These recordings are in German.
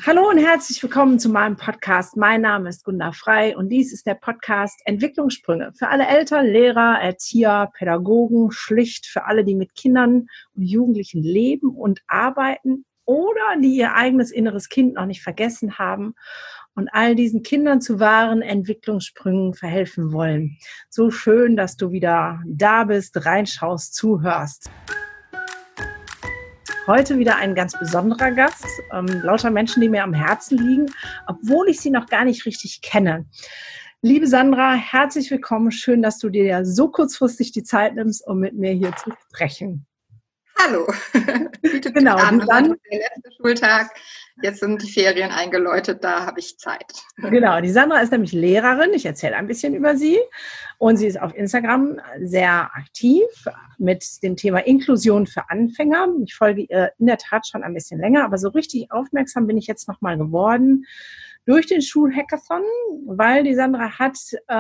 Hallo und herzlich willkommen zu meinem Podcast. Mein Name ist Gunda Frei und dies ist der Podcast Entwicklungssprünge für alle Eltern, Lehrer, Erzieher, Pädagogen, schlicht für alle, die mit Kindern und Jugendlichen leben und arbeiten oder die ihr eigenes inneres Kind noch nicht vergessen haben und all diesen Kindern zu wahren Entwicklungssprüngen verhelfen wollen. So schön, dass du wieder da bist, reinschaust, zuhörst. Heute wieder ein ganz besonderer Gast, lauter Menschen, die mir am Herzen liegen, obwohl ich sie noch gar nicht richtig kenne. Liebe Sandra, herzlich willkommen. Schön, dass du dir ja so kurzfristig die Zeit nimmst, um mit mir hier zu sprechen. Hallo. Genau. Dann der letzte Schultag. Jetzt sind die Ferien eingeläutet, da habe ich Zeit. Genau, die Sandra ist nämlich Lehrerin. Ich erzähle ein bisschen über sie. Und sie ist auf Instagram sehr aktiv mit dem Thema Inklusion für Anfänger. Ich folge ihr in der Tat schon ein bisschen länger, aber so richtig aufmerksam bin ich jetzt nochmal geworden durch den Schulhackathon, weil die Sandra hat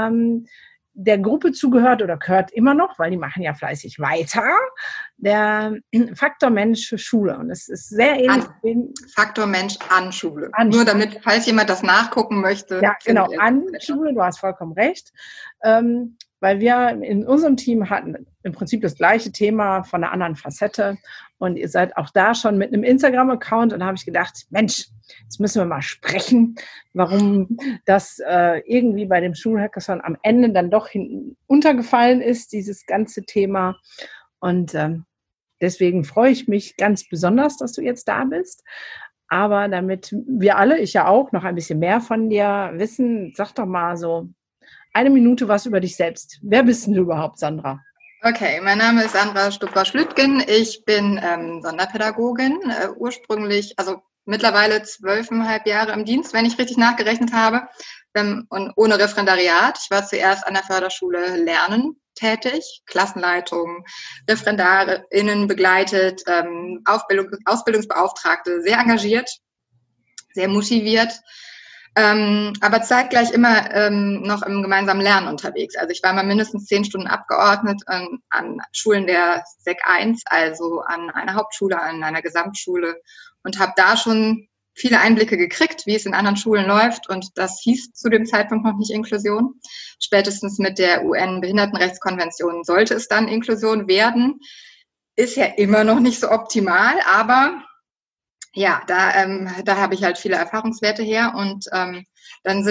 der Gruppe zugehört oder gehört immer noch, weil die machen ja fleißig weiter, der Faktor Mensch für Schule. Und es ist sehr ähnlich. Faktor Mensch an Schule. Nur damit, falls jemand das nachgucken möchte. Ja, genau, an Schule, du hast vollkommen recht. Weil wir in unserem Team hatten im Prinzip das gleiche Thema von einer anderen Facette. Und ihr seid auch da schon mit einem Instagram-Account. Und da habe ich gedacht, Mensch, jetzt müssen wir mal sprechen, warum das irgendwie bei dem Schulhackathon am Ende dann doch hinten untergefallen ist, dieses ganze Thema. Und deswegen freue ich mich ganz besonders, dass du jetzt da bist. Aber damit wir alle, ich ja auch, noch ein bisschen mehr von dir wissen, sag doch mal so eine Minute was über dich selbst. Wer bist denn du überhaupt, Sandra? Okay, mein Name ist Sandra Stupper-Schlüttgen. Ich bin Sonderpädagogin, ursprünglich, also mittlerweile 12,5 Jahre im Dienst, wenn ich richtig nachgerechnet habe, und ohne Referendariat. Ich war zuerst an der Förderschule Lernen tätig, Klassenleitung, ReferendarInnen begleitet, Ausbildungsbeauftragte, sehr engagiert, sehr motiviert. Aber zeitgleich immer noch im gemeinsamen Lernen unterwegs. Also ich war mal mindestens 10 Stunden abgeordnet an Schulen der Sek 1, also an einer Hauptschule, an einer Gesamtschule und habe da schon viele Einblicke gekriegt, wie es in anderen Schulen läuft. Und das hieß zu dem Zeitpunkt noch nicht Inklusion. Spätestens mit der UN-Behindertenrechtskonvention sollte es dann Inklusion werden. Ist ja immer noch nicht so optimal, aber ja, da habe ich halt viele Erfahrungswerte her und dann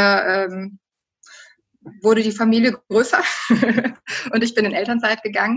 wurde die Familie größer und ich bin in Elternzeit gegangen.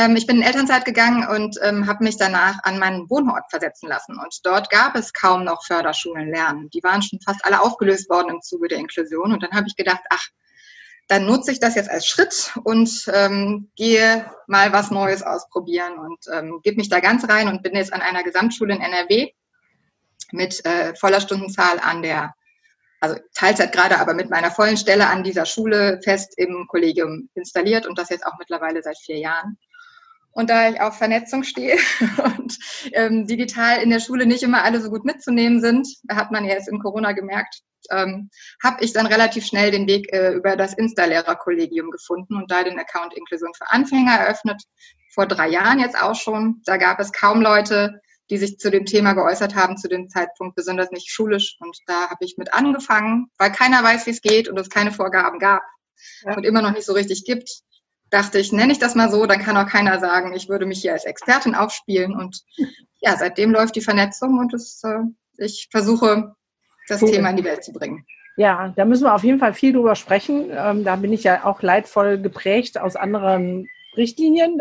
Und habe mich danach an meinen Wohnort versetzen lassen und dort gab es kaum noch Förderschulen Lernen. Die waren schon fast alle aufgelöst worden im Zuge der Inklusion und dann habe ich gedacht, dann nutze ich das jetzt als Schritt und gehe mal was Neues ausprobieren und gebe mich da ganz rein und bin jetzt an einer Gesamtschule in NRW mit voller Stundenzahl also Teilzeit gerade, aber mit meiner vollen Stelle an dieser Schule fest im Kollegium installiert und das jetzt auch mittlerweile seit 4 Jahren. Und da ich auf Vernetzung stehe und digital in der Schule nicht immer alle so gut mitzunehmen sind, hat man ja jetzt in Corona gemerkt, habe ich dann relativ schnell den Weg über das Insta-Lehrerkollegium gefunden und da den Account Inklusion für Anfänger eröffnet, vor 3 Jahren jetzt auch schon. Da gab es kaum Leute, die sich zu dem Thema geäußert haben, zu dem Zeitpunkt, besonders nicht schulisch. Und da habe ich mit angefangen, weil keiner weiß, wie es geht und es keine Vorgaben gab und immer noch nicht so richtig gibt. Dachte ich, nenne ich das mal so, dann kann auch keiner sagen, ich würde mich hier als Expertin aufspielen. Und ja, seitdem läuft die Vernetzung und ich versuche, das Thema in die Welt zu bringen. Ja, da müssen wir auf jeden Fall viel drüber sprechen. Da bin ich ja auch leidvoll geprägt aus anderen Richtungen.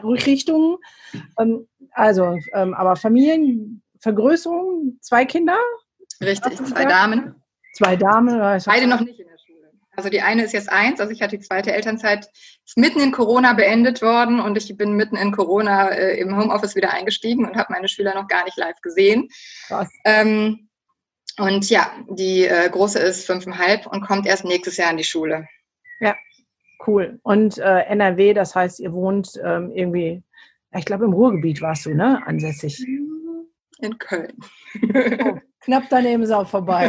Aber Familienvergrößerung, 2 Kinder? Richtig, 2 Damen. 2 Damen. Beide noch nicht in der Schule. Also die eine ist jetzt 1, also ich hatte die zweite Elternzeit, ist mitten in Corona beendet worden und ich bin mitten in Corona im Homeoffice wieder eingestiegen und habe meine Schüler noch gar nicht live gesehen. Krass. Und ja, die große ist 5,5 und kommt erst nächstes Jahr in die Schule. Ja, cool. Und NRW, das heißt, ihr wohnt irgendwie, ich glaube im Ruhrgebiet warst du, ne, ansässig? In Köln. Oh, knapp daneben ist auch vorbei.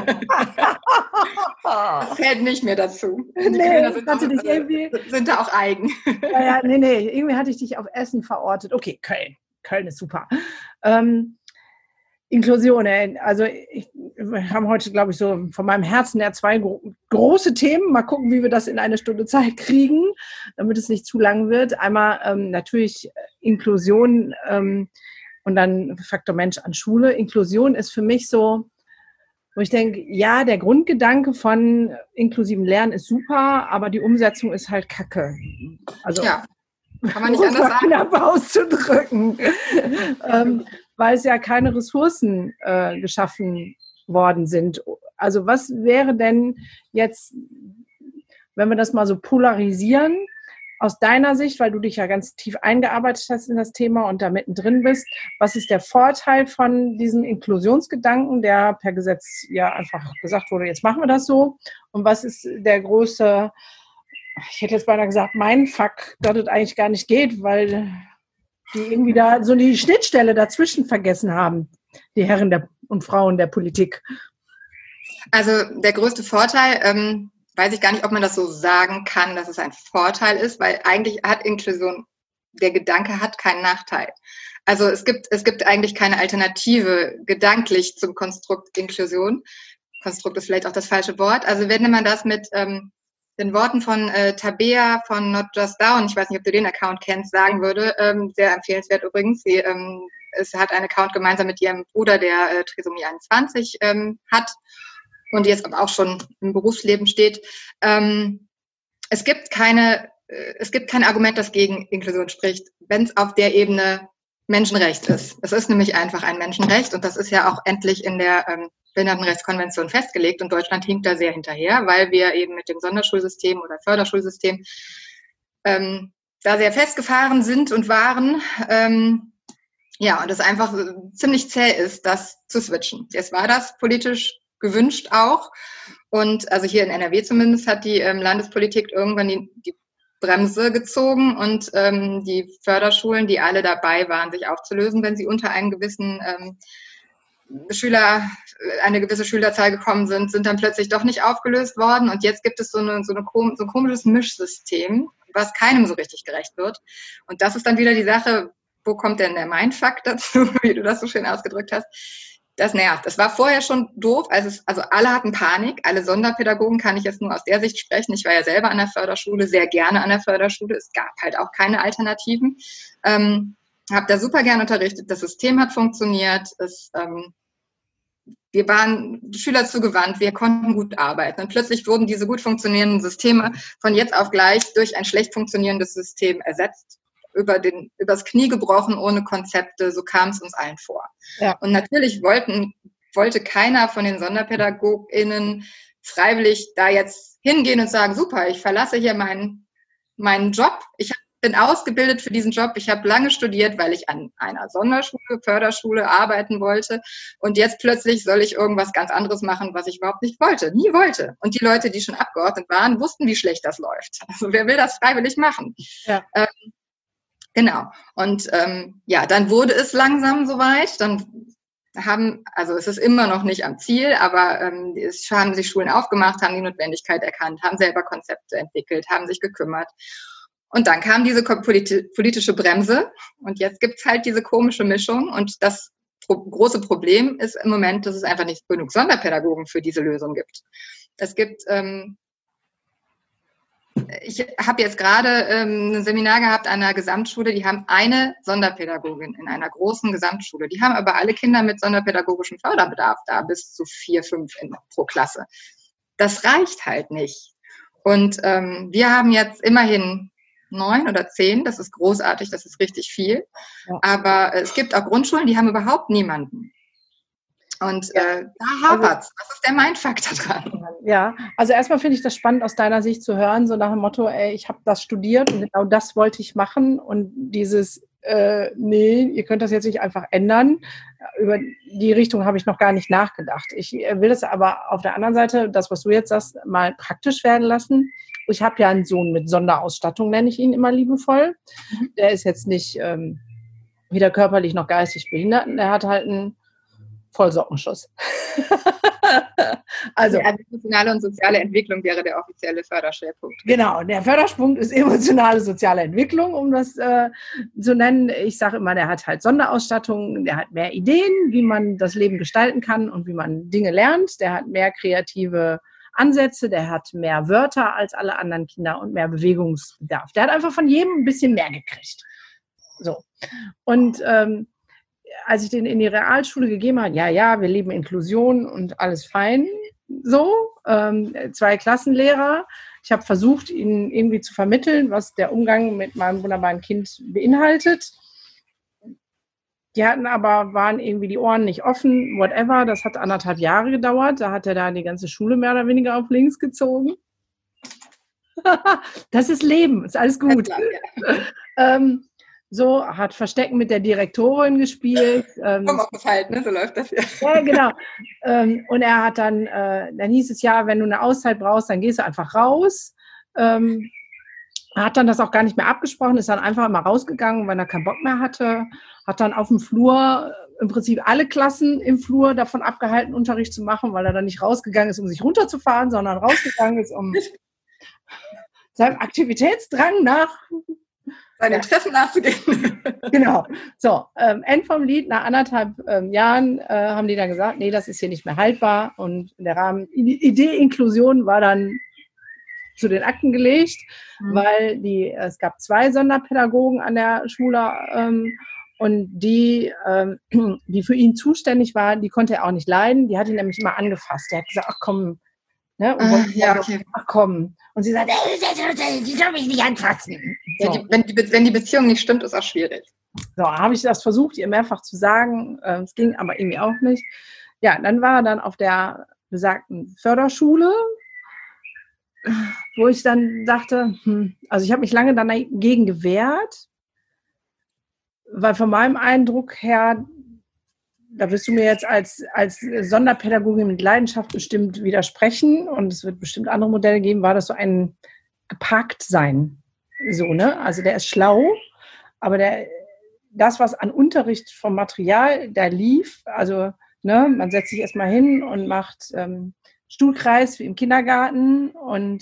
Das zählt nicht mehr dazu. Nee, sind da auch eigen. Nee, irgendwie hatte ich dich auf Essen verortet. Okay, Köln ist super. Inklusion, also wir haben heute, glaube ich, so von meinem Herzen her zwei große Themen. Mal gucken, wie wir das in eine Stunde Zeit kriegen, damit es nicht zu lang wird. Einmal natürlich Inklusion und dann Faktor Mensch an Schule. Inklusion ist für mich so, wo ich denke, ja, der Grundgedanke von inklusivem Lernen ist super, aber die Umsetzung ist halt Kacke. Also ja, kann man nicht anders sagen. Knapp auszudrücken. Weil es ja keine Ressourcen geschaffen worden sind. Also was wäre denn jetzt, wenn wir das mal so polarisieren, aus deiner Sicht, weil du dich ja ganz tief eingearbeitet hast in das Thema und da mittendrin bist, was ist der Vorteil von diesem Inklusionsgedanken, der per Gesetz ja einfach gesagt wurde, jetzt machen wir das so, und was ist der große, ich hätte jetzt beinahe gesagt, Mindfuck, dass es eigentlich gar nicht geht, weil die irgendwie da so die Schnittstelle dazwischen vergessen haben, die Herren und Frauen der Politik. Also der größte Vorteil, weiß ich gar nicht, ob man das so sagen kann, dass es ein Vorteil ist, weil eigentlich hat Inklusion, der Gedanke hat keinen Nachteil. Also es gibt eigentlich keine Alternative gedanklich zum Konstrukt Inklusion. Konstrukt ist vielleicht auch das falsche Wort. Also wenn man das mit den Worten von Tabea von Not Just Down, ich weiß nicht, ob du den Account kennst, sagen würde, sehr empfehlenswert übrigens. Sie hat einen Account gemeinsam mit ihrem Bruder, der Trisomie 21 hat und jetzt aber auch schon im Berufsleben steht. Es gibt kein Argument, das gegen Inklusion spricht, wenn es auf der Ebene Menschenrecht ist. Es ist nämlich einfach ein Menschenrecht und das ist ja auch endlich in der Behindertenrechtskonvention festgelegt und Deutschland hinkt da sehr hinterher, weil wir eben mit dem Sonderschulsystem oder Förderschulsystem da sehr festgefahren sind und waren. Und es einfach ziemlich zäh ist, das zu switchen. Jetzt war das politisch gewünscht auch. Und also hier in NRW zumindest hat die Landespolitik irgendwann die Bremse gezogen und die Förderschulen, die alle dabei waren, sich aufzulösen, wenn sie unter einen gewissen eine gewisse Schülerzahl gekommen sind dann plötzlich doch nicht aufgelöst worden. Und jetzt gibt es so ein komisches Mischsystem, was keinem so richtig gerecht wird. Und das ist dann wieder die Sache, wo kommt denn der Mindfuck dazu, wie du das so schön ausgedrückt hast. Das nervt. Das war vorher schon doof. Also alle hatten Panik. Alle Sonderpädagogen, kann ich jetzt nur aus der Sicht sprechen. Ich war ja selber an der Förderschule, sehr gerne an der Förderschule. Es gab halt auch keine Alternativen. Habe da super gern unterrichtet. Das System hat funktioniert. Wir waren die Schüler zugewandt. Wir konnten gut arbeiten. Und plötzlich wurden diese gut funktionierenden Systeme von jetzt auf gleich durch ein schlecht funktionierendes System ersetzt. Übers Knie gebrochen, ohne Konzepte, so kam es uns allen vor. Ja. Und natürlich wollte keiner von den SonderpädagogInnen freiwillig da jetzt hingehen und sagen, super, ich verlasse hier meinen Job. Ich bin ausgebildet für diesen Job. Ich habe lange studiert, weil ich an einer Sonderschule, Förderschule arbeiten wollte. Und jetzt plötzlich soll ich irgendwas ganz anderes machen, was ich überhaupt nicht wollte, nie wollte. Und die Leute, die schon abgeordnet waren, wussten, wie schlecht das läuft. Also wer will das freiwillig machen? Ja. Genau. Und dann wurde es langsam soweit. Es ist immer noch nicht am Ziel, aber es haben sich Schulen aufgemacht, haben die Notwendigkeit erkannt, haben selber Konzepte entwickelt, haben sich gekümmert. Und dann kam diese politische Bremse und jetzt gibt's halt diese komische Mischung. Und das große Problem ist im Moment, dass es einfach nicht genug Sonderpädagogen für diese Lösung gibt. Es gibt ich habe jetzt gerade ein Seminar gehabt an einer Gesamtschule, die haben eine Sonderpädagogin in einer großen Gesamtschule. Die haben aber alle Kinder mit sonderpädagogischem Förderbedarf da, bis zu 4, 5 pro Klasse. Das reicht halt nicht. Und wir haben jetzt immerhin 9 oder 10, das ist großartig, das ist richtig viel. Ja. Aber es gibt auch Grundschulen, die haben überhaupt niemanden. Und da hapert's. Was ist der Mindfuck da dran? Ja, also erstmal finde ich das spannend, aus deiner Sicht zu hören, so nach dem Motto, ich habe das studiert und genau das wollte ich machen. Und dieses, nee, ihr könnt das jetzt nicht einfach ändern. Über die Richtung habe ich noch gar nicht nachgedacht. Ich will das aber auf der anderen Seite, das, was du jetzt sagst, mal praktisch werden lassen. Ich habe ja einen Sohn mit Sonderausstattung, nenne ich ihn immer liebevoll. Der ist jetzt nicht weder körperlich noch geistig behindert. Der hat halt einen Vollsockenschuss. Also emotionale und soziale Entwicklung wäre der offizielle Förderschwerpunkt. Genau, der Förderschwerpunkt ist emotionale soziale Entwicklung, um das zu nennen. Ich sage immer, der hat halt Sonderausstattung, der hat mehr Ideen, wie man das Leben gestalten kann und wie man Dinge lernt. Der hat mehr kreative Ansätze, der hat mehr Wörter als alle anderen Kinder und mehr Bewegungsbedarf. Der hat einfach von jedem ein bisschen mehr gekriegt. So. Und als ich den in die Realschule gegeben habe, ja, wir leben Inklusion und alles fein, so, 2 Klassenlehrer. Ich habe versucht, ihnen irgendwie zu vermitteln, was der Umgang mit meinem wunderbaren Kind beinhaltet. Die waren irgendwie die Ohren nicht offen, whatever. Das hat 1,5 Jahre gedauert. Da hat er da die ganze Schule mehr oder weniger auf links gezogen. Das ist Leben, ist alles gut. So, hat Verstecken mit der Direktorin gespielt. Aufgefallen, ne? So läuft das ja. Ja, genau. Und er hat dann hieß es ja, wenn du eine Auszeit brauchst, dann gehst du einfach raus. Hat dann das auch gar nicht mehr abgesprochen, ist dann einfach mal rausgegangen, weil er keinen Bock mehr hatte. Hat dann auf dem Flur im Prinzip alle Klassen im Flur davon abgehalten, Unterricht zu machen, weil er dann nicht rausgegangen ist, um sich runterzufahren, sondern rausgegangen ist, um seinem Aktivitätsdrang seinen Interessen nachzugehen. Genau. So, End vom Lied, nach 1,5 Jahren haben die dann gesagt, nee, das ist hier nicht mehr haltbar. Und der Rahmen, die Idee Inklusion war dann zu den Akten gelegt, weil es gab 2 Sonderpädagogen an der Schule und die für ihn zuständig war, die konnte er auch nicht leiden. Die hat ihn nämlich immer angefasst. Der hat gesagt, ach komm, ne? Und okay. Ach komm. Und sie sagt, die soll mich nicht anfassen. So. Ja, wenn die Beziehung nicht stimmt, ist auch schwierig. So, habe ich das versucht, ihr mehrfach zu sagen. Es ging aber irgendwie auch nicht. Ja, dann war er dann auf der besagten Förderschule, wo ich dann dachte, also ich habe mich lange dagegen gewehrt, weil von meinem Eindruck her, da wirst du mir jetzt als Sonderpädagogin mit Leidenschaft bestimmt widersprechen und es wird bestimmt andere Modelle geben, war das so ein Geparktsein. So, ne? Also der ist schlau, aber das, was an Unterricht vom Material da lief, also ne, man setzt sich erstmal hin und macht Stuhlkreis wie im Kindergarten und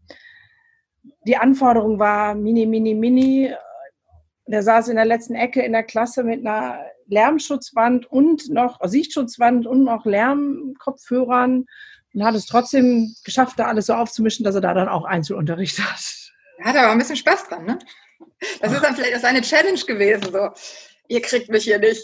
die Anforderung war mini. Der saß in der letzten Ecke in der Klasse mit einer Lärmschutzwand und noch Sichtschutzwand und noch Lärmkopfhörern und hat es trotzdem geschafft, da alles so aufzumischen, dass er da dann auch Einzelunterricht hat. Er hat aber ein bisschen Spaß dran, ne? Das ist dann vielleicht auch seine Challenge gewesen, so. Ihr kriegt mich hier nicht.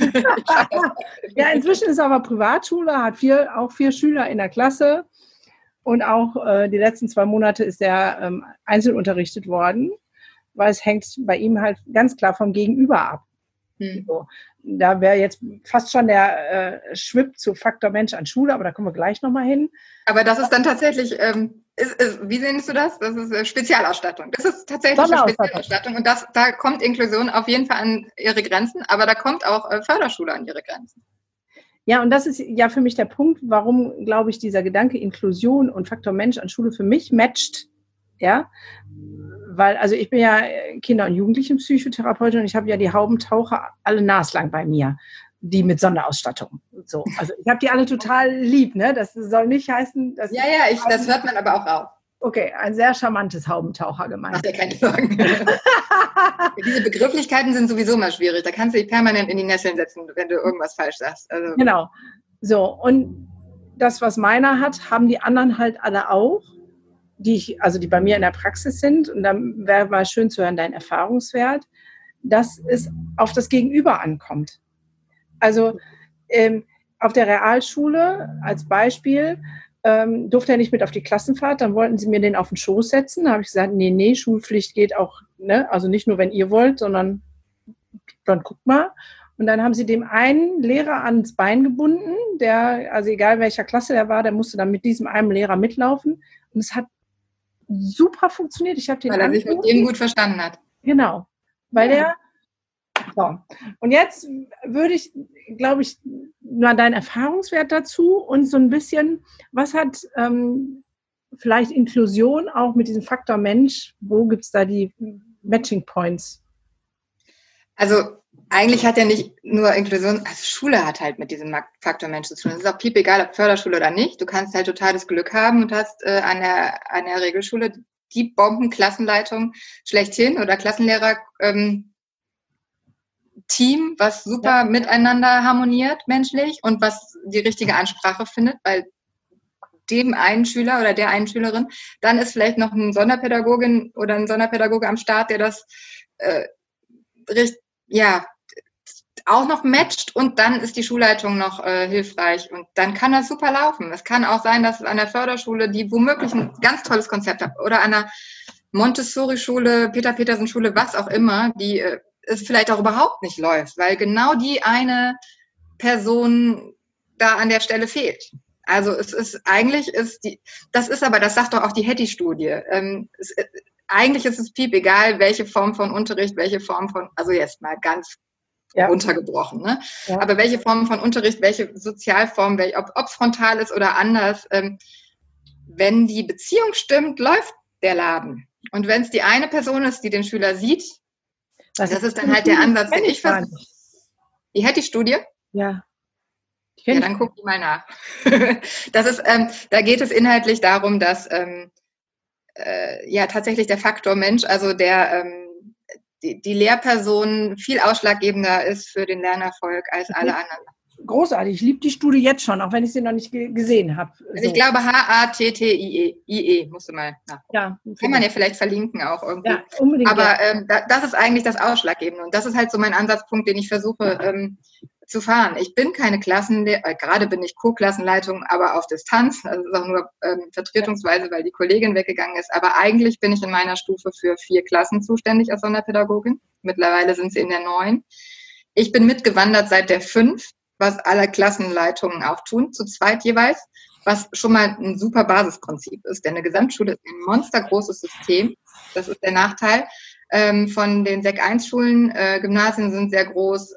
Ja, inzwischen ist er aber Privatschule, hat auch 4 Schüler in der Klasse und auch die letzten 2 Monate ist er einzelunterrichtet worden, weil es hängt bei ihm halt ganz klar vom Gegenüber ab. So. Da wäre jetzt fast schon der Schwipp zu Faktor Mensch an Schule, aber da kommen wir gleich nochmal hin. Aber das ist dann tatsächlich, wie nennst du das? Das ist Spezialausstattung. Das ist tatsächlich eine Spezialausstattung und da kommt Inklusion auf jeden Fall an ihre Grenzen, aber da kommt auch Förderschule an ihre Grenzen. Ja, und das ist ja für mich der Punkt, warum, glaube ich, dieser Gedanke Inklusion und Faktor Mensch an Schule für mich matcht. Ja, weil, also ich bin ja Kinder- und Jugendlichenpsychotherapeutin und ich habe ja die Haubentaucher alle naslang bei mir, die mit Sonderausstattung. So, also ich habe die alle total lieb, ne? Das soll nicht heißen, dass... Ja, das hört man aber auch raus. Okay, ein sehr charmantes Haubentaucher gemeint. Mach dir keine Sorgen. Diese Begrifflichkeiten sind sowieso mal schwierig. Da kannst du dich permanent in die Nesseln setzen, wenn du irgendwas falsch sagst. Also. Genau. So, und das, was meiner hat, haben die anderen halt alle auch, die bei mir in der Praxis sind. Und dann wäre mal schön zu hören, dein Erfahrungswert, dass es auf das Gegenüber ankommt. Also auf der Realschule als Beispiel durfte er nicht mit auf die Klassenfahrt, dann wollten sie mir den auf den Schoß setzen. Da habe ich gesagt, nee, Schulpflicht geht auch, ne? Also nicht nur, wenn ihr wollt, sondern dann guckt mal. Und dann haben sie dem einen Lehrer ans Bein gebunden, der, also egal welcher Klasse der war, der musste dann mit diesem einen Lehrer mitlaufen. Und es hat super funktioniert. Weil er sich mit dem gut verstanden hat. Genau. Weil der... So. Und jetzt würde ich, glaube ich, mal deinen Erfahrungswert dazu und so ein bisschen, was hat vielleicht Inklusion auch mit diesem Faktor Mensch, wo gibt es da die Matching Points? Also eigentlich hat ja nicht nur Inklusion, also Schule hat halt mit diesem Faktor Mensch zu tun. Es ist auch piep egal, ob Förderschule oder nicht. Du kannst halt totales Glück haben und hast an der Regelschule die Bomben-Klassenleitung schlechthin oder Klassenlehrer Team, was super miteinander harmoniert menschlich und was die richtige Ansprache findet, weil dem einen Schüler oder der einen Schülerin, dann ist vielleicht noch eine Sonderpädagogin oder ein Sonderpädagoge am Start, der das auch noch matcht und dann ist die Schulleitung noch hilfreich und dann kann das super laufen. Es kann auch sein, dass es an der Förderschule, die womöglich ein ganz tolles Konzept hat oder an der Montessori-Schule, Peter-Petersen-Schule, was auch immer, die es vielleicht auch überhaupt nicht läuft, weil genau die eine Person da an der Stelle fehlt. Also es ist eigentlich das sagt doch auch die Hattie-Studie. Eigentlich ist es piep egal, welche Form von Unterricht, also jetzt mal ganz runtergebrochen, ne? Ja. Aber welche Form von Unterricht, welche Sozialform, ob frontal ist oder anders, wenn die Beziehung stimmt, läuft der Laden. Und wenn es die eine Person ist, die den Schüler sieht, das ist dann halt der Ansatz, den ich versuche. Die Hattie-Studie? Ja. Ja, dann guck die mal nach. Das ist, da geht es inhaltlich darum, dass tatsächlich der Faktor Mensch, also die Lehrperson viel ausschlaggebender ist für den Lernerfolg als alle anderen. Großartig, ich liebe die Studie jetzt schon, auch wenn ich sie noch nicht gesehen habe. So. Also ich glaube HATTIE, musst du mal nach. Ja, kann man ja vielleicht verlinken auch irgendwie. Ja, unbedingt. Aber das ist eigentlich das Ausschlaggebende und das ist halt so mein Ansatzpunkt, den ich versuche zu fahren. Ich bin keine Klassenlehrerin, gerade bin ich Co-Klassenleitung, aber auf Distanz, also ist auch nur vertretungsweise, weil die Kollegin weggegangen ist, aber eigentlich bin ich in meiner Stufe für 4 Klassen zuständig als Sonderpädagogin. Mittlerweile sind sie in der 9. Ich bin mitgewandert seit der 5, was alle Klassenleitungen auch tun, zu zweit jeweils, was schon mal ein super Basisprinzip ist, denn eine Gesamtschule ist ein monstergroßes System. Das ist der Nachteil von den Sek-1-Schulen. Gymnasien sind sehr groß,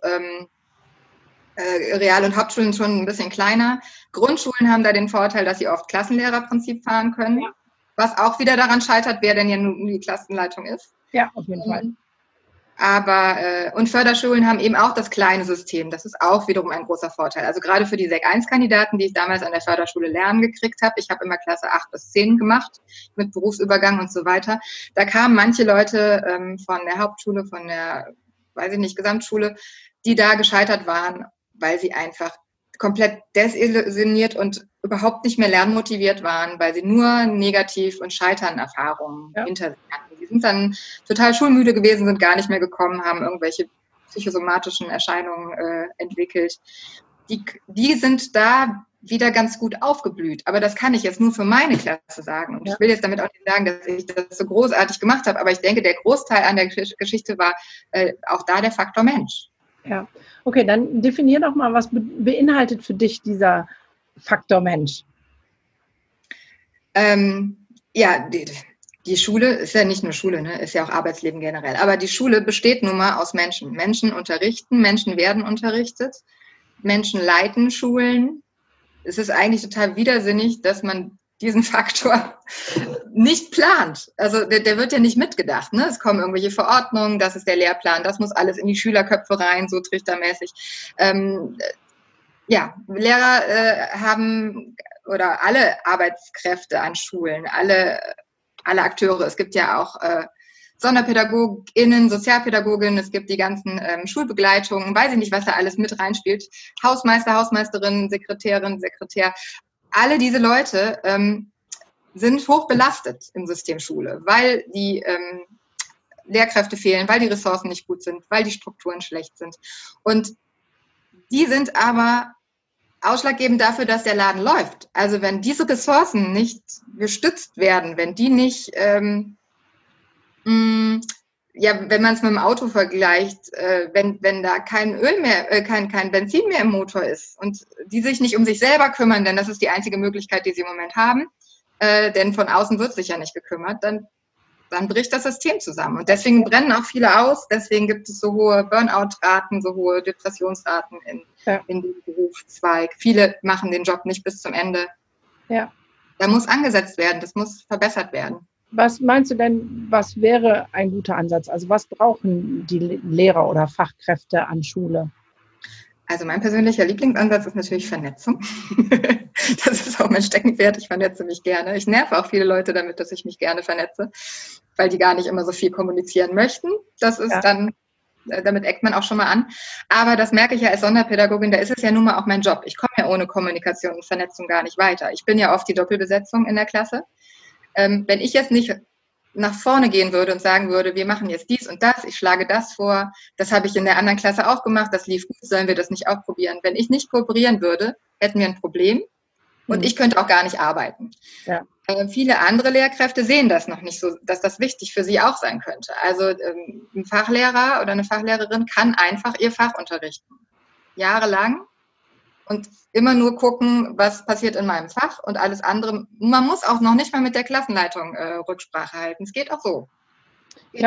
Real- und Hauptschulen schon ein bisschen kleiner. Grundschulen haben da den Vorteil, dass sie oft Klassenlehrerprinzip fahren können, was auch wieder daran scheitert, wer denn ja nun die Klassenleitung ist. Ja, auf jeden Fall. Aber, und Förderschulen haben eben auch das kleine System. Das ist auch wiederum ein großer Vorteil. Also gerade für die Sek-1-Kandidaten, die ich damals an der Förderschule Lernen gekriegt habe. Ich habe immer Klasse 8 bis 10 gemacht mit Berufsübergang und so weiter. Da kamen manche Leute von der Hauptschule, von der, Gesamtschule, die da gescheitert waren, weil sie einfach komplett desillusioniert und überhaupt nicht mehr lernmotiviert waren, weil sie nur Negativ- und Scheitern-Erfahrungen hinter sich hatten. Die sind dann total schulmüde gewesen, sind gar nicht mehr gekommen, haben irgendwelche psychosomatischen Erscheinungen entwickelt. Die sind da wieder ganz gut aufgeblüht. Aber das kann ich jetzt nur für meine Klasse sagen. Und ich will jetzt damit auch nicht sagen, dass ich das so großartig gemacht habe, aber ich denke, der Großteil an der Geschichte war auch da der Faktor Mensch. Ja, okay, dann definier doch mal, was beinhaltet für dich dieser Faktor Mensch? Die Schule ist ja nicht nur Schule, ne? Ist ja auch Arbeitsleben generell. Aber die Schule besteht nun mal aus Menschen. Menschen unterrichten, Menschen werden unterrichtet, Menschen leiten Schulen. Es ist eigentlich total widersinnig, dass man diesen Faktor nicht plant. Also der wird ja nicht mitgedacht. Ne? Es kommen irgendwelche Verordnungen, das ist der Lehrplan, das muss alles in die Schülerköpfe rein, so trichtermäßig. Lehrer haben oder alle Arbeitskräfte an Schulen, alle Akteure. Es gibt ja auch SonderpädagogInnen, Sozialpädagoginnen, es gibt die ganzen Schulbegleitungen, weiß ich nicht, was da alles mit reinspielt. Hausmeister, Hausmeisterin, Sekretärin, Sekretär. Alle diese Leute sind hoch belastet im System Schule, weil die Lehrkräfte fehlen, weil die Ressourcen nicht gut sind, weil die Strukturen schlecht sind. Und die sind aber ausschlaggebend dafür, dass der Laden läuft. Also wenn diese Ressourcen nicht gestützt werden, wenn die nicht, wenn man es mit dem Auto vergleicht, wenn da kein Öl mehr, kein Benzin mehr im Motor ist und die sich nicht um sich selber kümmern, denn das ist die einzige Möglichkeit, die sie im Moment haben, denn von außen wird sich ja nicht gekümmert, dann bricht das System zusammen. Und deswegen brennen auch viele aus, deswegen gibt es so hohe Burnout-Raten, so hohe Depressionsraten in diesem Berufszweig. Viele machen den Job nicht bis zum Ende. Ja. Da muss angesetzt werden, das muss verbessert werden. Was meinst du denn, was wäre ein guter Ansatz? Also was brauchen die Lehrer oder Fachkräfte an Schule? Also mein persönlicher Lieblingsansatz ist natürlich Vernetzung. Das ist auch mein Steckenpferd. Ich vernetze mich gerne. Ich nerve auch viele Leute damit, dass ich mich gerne vernetze, weil die gar nicht immer so viel kommunizieren möchten. Das ist dann, damit eckt man auch schon mal an. Aber das merke ich ja als Sonderpädagogin, da ist es ja nun mal auch mein Job. Ich komme ja ohne Kommunikation und Vernetzung gar nicht weiter. Ich bin ja oft die Doppelbesetzung in der Klasse. Wenn ich jetzt nicht nach vorne gehen würde und sagen würde, wir machen jetzt dies und das, ich schlage das vor, das habe ich in der anderen Klasse auch gemacht, das lief gut, sollen wir das nicht auch probieren? Wenn ich nicht kooperieren würde, hätten wir ein Problem und ich könnte auch gar nicht arbeiten. Ja. Viele andere Lehrkräfte sehen das noch nicht so, dass das wichtig für sie auch sein könnte. Also ein Fachlehrer oder eine Fachlehrerin kann einfach ihr Fach unterrichten. Jahrelang. Und immer nur gucken, was passiert in meinem Fach und alles andere. Man muss auch noch nicht mal mit der Klassenleitung Rücksprache halten. Es geht auch so. Ich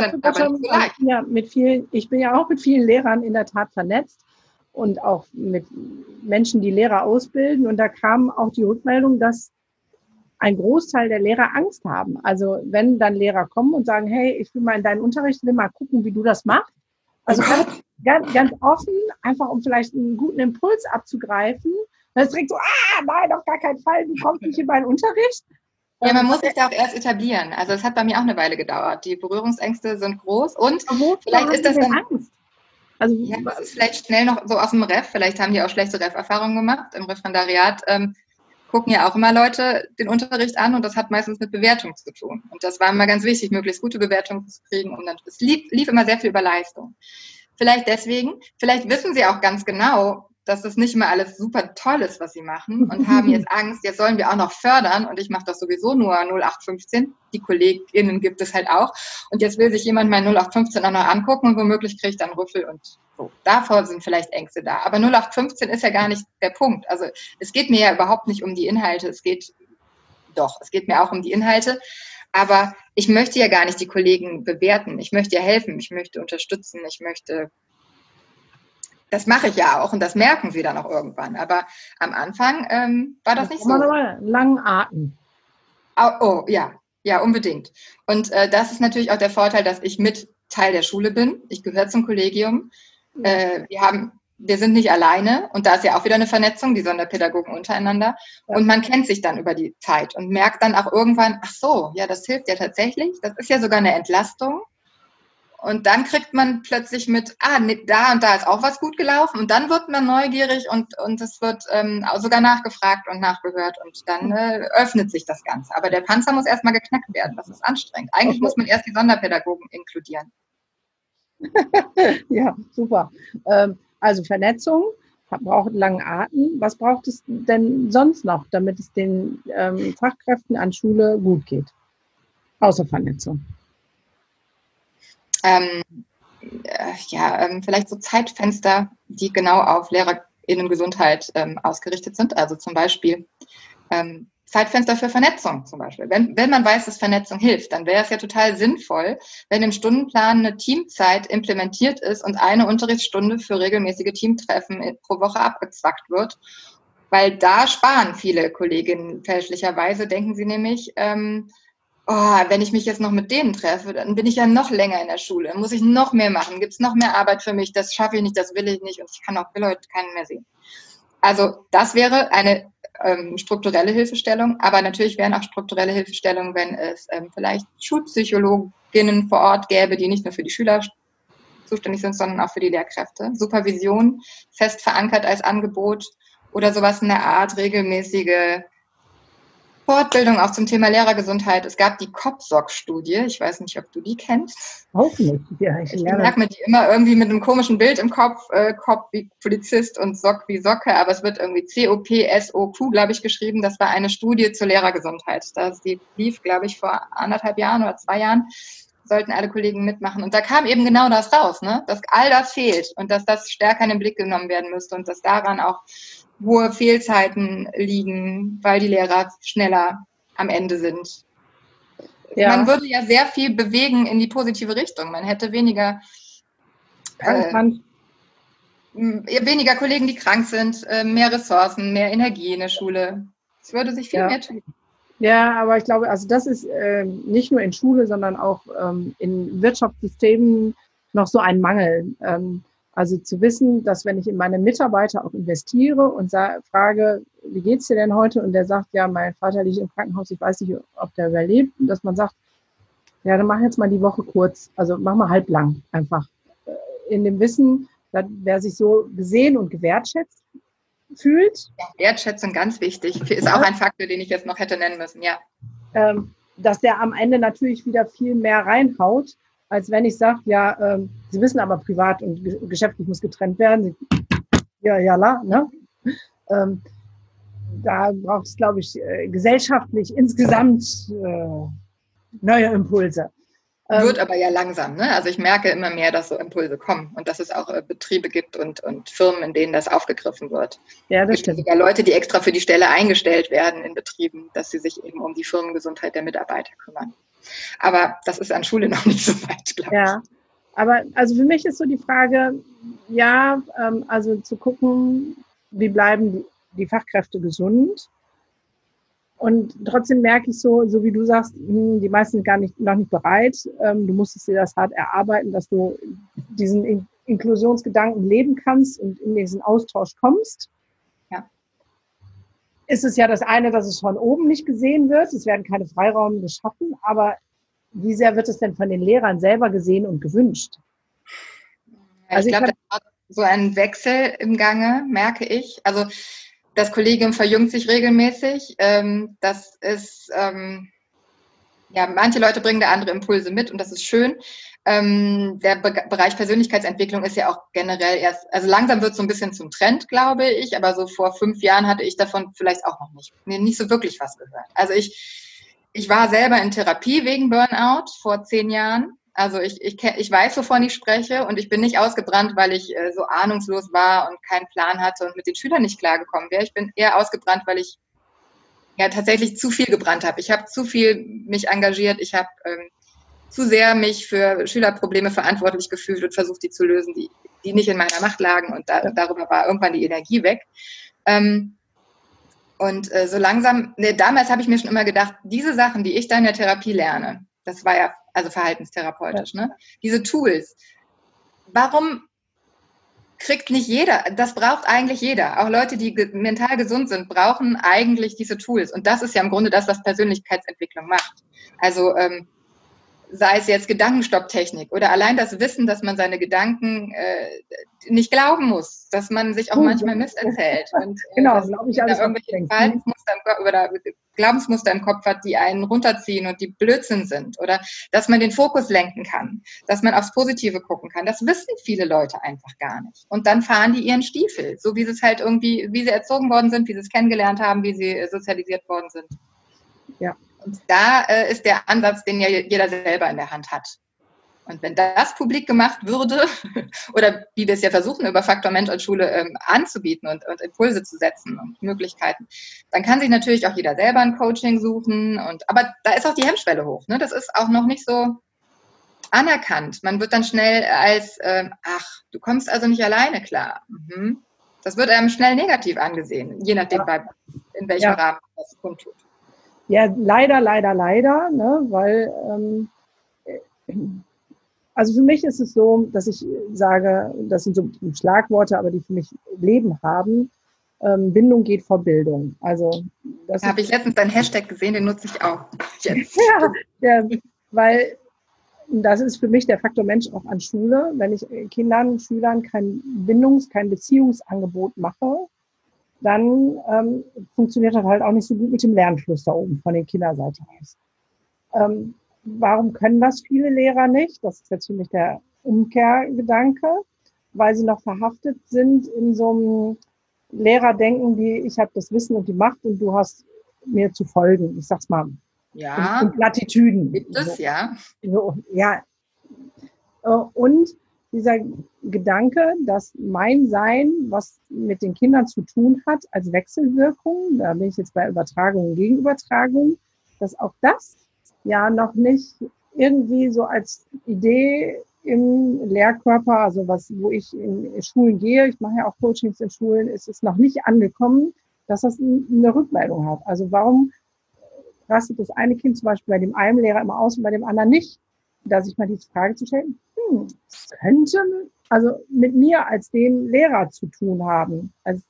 bin ja auch mit vielen Lehrern in der Tat vernetzt und auch mit Menschen, die Lehrer ausbilden. Und da kam auch die Rückmeldung, dass ein Großteil der Lehrer Angst haben. Also wenn dann Lehrer kommen und sagen, hey, ich will mal in deinen Unterricht, will mal gucken, wie du das machst. Also ganz offen, einfach um vielleicht einen guten Impuls abzugreifen. Dann ist direkt so, nein, auf gar keinen Fall, du kommst nicht in meinen Unterricht. Ja, man muss sich da auch erst etablieren. Also es hat bei mir auch eine Weile gedauert. Die Berührungsängste sind groß und vielleicht ist das dann Angst. Also ja, das ist vielleicht schnell noch so aus dem Ref. Vielleicht haben die auch schlechte Ref-Erfahrungen gemacht. Im Referendariat gucken ja auch immer Leute den Unterricht an und das hat meistens mit Bewertung zu tun. Und das war immer ganz wichtig, möglichst gute Bewertungen zu kriegen. Und dann, es lief immer sehr viel über Leistung. Vielleicht deswegen, vielleicht wissen sie auch ganz genau, dass das nicht immer alles super toll ist, was sie machen und haben jetzt Angst, jetzt sollen wir auch noch fördern und ich mache das sowieso nur 0815, die KollegInnen gibt es halt auch und jetzt will sich jemand mein 0815 auch noch angucken und womöglich kriege ich dann Rüffel und so. Davor sind vielleicht Ängste da, aber 0815 ist ja gar nicht der Punkt, also es geht mir ja überhaupt nicht um die Inhalte, es geht mir auch um die Inhalte, aber ich möchte ja gar nicht die Kollegen bewerten, ich möchte ja helfen, ich möchte unterstützen, das mache ich ja auch und das merken sie dann auch irgendwann. Aber am Anfang war das nicht so. Einen langen Atem. Oh, ja, unbedingt. Und das ist natürlich auch der Vorteil, dass ich mit Teil der Schule bin. Ich gehöre zum Kollegium. Wir sind nicht alleine und da ist ja auch wieder eine Vernetzung, die Sonderpädagogen untereinander. Ja. Und man kennt sich dann über die Zeit und merkt dann auch irgendwann, ach so, ja, das hilft ja tatsächlich. Das ist ja sogar eine Entlastung. Und dann kriegt man plötzlich mit, da und da ist auch was gut gelaufen. Und dann wird man neugierig und es wird sogar nachgefragt und nachgehört. Und dann öffnet sich das Ganze. Aber der Panzer muss erstmal geknackt werden. Das ist anstrengend. Eigentlich muss man erst die Sonderpädagogen inkludieren. Ja, super. Also Vernetzung, braucht einen langen Atem. Was braucht es denn sonst noch, damit es den Fachkräften an Schule gut geht? Außer Vernetzung. Vielleicht so Zeitfenster, die genau auf LehrerInnen-Gesundheit ausgerichtet sind. Also zum Beispiel Zeitfenster für Vernetzung zum Beispiel. Wenn man weiß, dass Vernetzung hilft, dann wäre es ja total sinnvoll, wenn im Stundenplan eine Teamzeit implementiert ist und eine Unterrichtsstunde für regelmäßige Teamtreffen pro Woche abgezwackt wird. Weil da sparen viele Kolleginnen fälschlicherweise, denken sie nämlich, wenn ich mich jetzt noch mit denen treffe, dann bin ich ja noch länger in der Schule, dann muss ich noch mehr machen, gibt es noch mehr Arbeit für mich, das schaffe ich nicht, das will ich nicht und will heute keinen mehr sehen. Also das wäre eine strukturelle Hilfestellung, aber natürlich wären auch strukturelle Hilfestellungen, wenn es vielleicht Schulpsychologinnen vor Ort gäbe, die nicht nur für die Schüler zuständig sind, sondern auch für die Lehrkräfte. Supervision, fest verankert als Angebot oder sowas in der Art, regelmäßige Fortbildung auch zum Thema Lehrergesundheit. Es gab die COPSOC-Studie. Ich weiß nicht, ob du die kennst. Auch nicht. Ja, ich merke mir die immer irgendwie mit einem komischen Bild im Kopf. COP wie Polizist und SOC wie Socke. Aber es wird irgendwie COPSOQ, glaube ich, geschrieben. Das war eine Studie zur Lehrergesundheit. Die lief, glaube ich, vor 1,5 Jahren oder 2 Jahren. Sollten alle Kollegen mitmachen. Und da kam eben genau das raus, ne? Dass all das fehlt und dass das stärker in den Blick genommen werden müsste und dass daran auch hohe Fehlzeiten liegen, weil die Lehrer schneller am Ende sind. Ja. Man würde ja sehr viel bewegen in die positive Richtung. Man hätte weniger Kollegen, die krank sind, mehr Ressourcen, mehr Energie in der Schule. Es würde sich viel mehr tun. Ja, aber ich glaube, also das ist nicht nur in Schule, sondern auch in Wirtschaftssystemen noch so ein Mangel. Also zu wissen, dass wenn ich in meine Mitarbeiter auch investiere und frage, wie geht's dir denn heute? Und der sagt, ja, mein Vater liegt im Krankenhaus, ich weiß nicht, ob der überlebt. Und dass man sagt, ja, dann mach jetzt mal die Woche kurz, also mach mal halblang einfach. In dem Wissen, dass wer sich so gesehen und gewertschätzt fühlt, Wertschätzung ganz wichtig. Ist auch ein Faktor, den ich jetzt noch hätte nennen müssen, ja. Dass der am Ende natürlich wieder viel mehr reinhaut, als wenn ich sage, ja, Sie wissen aber privat und geschäftlich muss getrennt werden. Ne? Da braucht es, glaube ich, gesellschaftlich insgesamt neue Impulse. Wird aber ja langsam, ne? Also ich merke immer mehr, dass so Impulse kommen und dass es auch Betriebe gibt und Firmen, in denen das aufgegriffen wird. Ja, das es gibt sogar Leute, die extra für die Stelle eingestellt werden in Betrieben, dass sie sich eben um die Firmengesundheit der Mitarbeiter kümmern. Aber das ist an Schule noch nicht so weit, glaube ich. Ja, aber also für mich ist so die Frage, ja, also zu gucken, wie bleiben die Fachkräfte gesund. Und trotzdem merke ich so wie du sagst, die meisten sind noch nicht bereit. Du musstest dir das hart erarbeiten, dass du diesen Inklusionsgedanken leben kannst und in diesen Austausch kommst. Ja. Ist es ja das eine, dass es von oben nicht gesehen wird. Es werden keine Freiräume geschaffen. Aber wie sehr wird es denn von den Lehrern selber gesehen und gewünscht? Also ich glaube, da ist so ein Wechsel im Gange, merke ich. Also das Kollegium verjüngt sich regelmäßig. Das ist, ja, manche Leute bringen da andere Impulse mit und das ist schön. Der Bereich Persönlichkeitsentwicklung ist ja auch generell erst, also langsam wird es so ein bisschen zum Trend, glaube ich, aber so vor 5 Jahren hatte ich davon vielleicht auch noch nicht so wirklich was gehört. Also ich war selber in Therapie wegen Burnout vor 10 Jahren. Also ich weiß, wovon ich spreche und ich bin nicht ausgebrannt, weil ich so ahnungslos war und keinen Plan hatte und mit den Schülern nicht klargekommen wäre. Ich bin eher ausgebrannt, weil ich ja tatsächlich zu viel gebrannt habe. Ich habe zu viel mich engagiert. Ich habe zu sehr mich für Schülerprobleme verantwortlich gefühlt und versucht, die zu lösen, die nicht in meiner Macht lagen. Und darüber war irgendwann die Energie weg. So langsam, damals habe ich mir schon immer gedacht, diese Sachen, die ich da in der Therapie lerne, das war ja also verhaltenstherapeutisch, ne? Diese Tools, warum kriegt nicht jeder? Das braucht eigentlich jeder. Auch Leute, die mental gesund sind, brauchen eigentlich diese Tools. Und das ist ja im Grunde das, was Persönlichkeitsentwicklung macht. Also sei es jetzt Gedankenstopptechnik oder allein das Wissen, dass man seine Gedanken nicht glauben muss, dass man sich auch manchmal Mist erzählt. Und, genau, glaube ich, alles irgendwelche Glaubensmuster im Kopf hat, die einen runterziehen und die Blödsinn sind. Oder dass man den Fokus lenken kann, dass man aufs Positive gucken kann. Das wissen viele Leute einfach gar nicht. Und dann fahren die ihren Stiefel, so wie sie es halt irgendwie, wie sie erzogen worden sind, wie sie es kennengelernt haben, wie sie sozialisiert worden sind. Ja. Und da ist der Ansatz, den ja jeder selber in der Hand hat. Und wenn das publik gemacht würde, oder wie wir es ja versuchen, über Faktor Mensch und Schule anzubieten und Impulse zu setzen und Möglichkeiten, dann kann sich natürlich auch jeder selber ein Coaching suchen. Aber da ist auch die Hemmschwelle hoch. Ne? Das ist auch noch nicht so anerkannt. Man wird dann schnell als, du kommst also nicht alleine klar. Mhm. Das wird einem schnell negativ angesehen, je nachdem, in welchem Rahmen das kundtut. Ja, leider, ne? Weil also für mich ist es so, dass ich sage, das sind so Schlagworte, aber die für mich Leben haben. Bindung geht vor Bildung. Also das habe ich letztens einen Hashtag gesehen, den nutze ich auch jetzt. Weil das ist für mich der Faktor Mensch auch an Schule. Wenn ich Kindern, Schülern kein Beziehungsangebot mache, dann funktioniert das halt auch nicht so gut mit dem Lernfluss da oben von den Kinderseite aus. Warum können das viele Lehrer nicht? Das ist jetzt für mich der Umkehrgedanke, weil sie noch verhaftet sind in so einem Lehrerdenken, wie ich habe das Wissen und die Macht und du hast mir zu folgen. Ich sag's mal. Ja. In Plattitüden. Gibt es, so. Ja. So, ja. Und dieser Gedanke, dass mein Sein, was mit den Kindern zu tun hat, als Wechselwirkung, da bin ich jetzt bei Übertragung und Gegenübertragung, dass auch das ja noch nicht irgendwie so als Idee im Lehrkörper, also wo ich in Schulen gehe, ich mache ja auch Coachings in Schulen, ist es noch nicht angekommen, dass das eine Rückmeldung hat. Also warum rastet das eine Kind zum Beispiel bei dem einen Lehrer immer aus und bei dem anderen nicht. Da sich mal die Frage zu stellen, das könnte also mit mir als dem Lehrer zu tun haben. Also,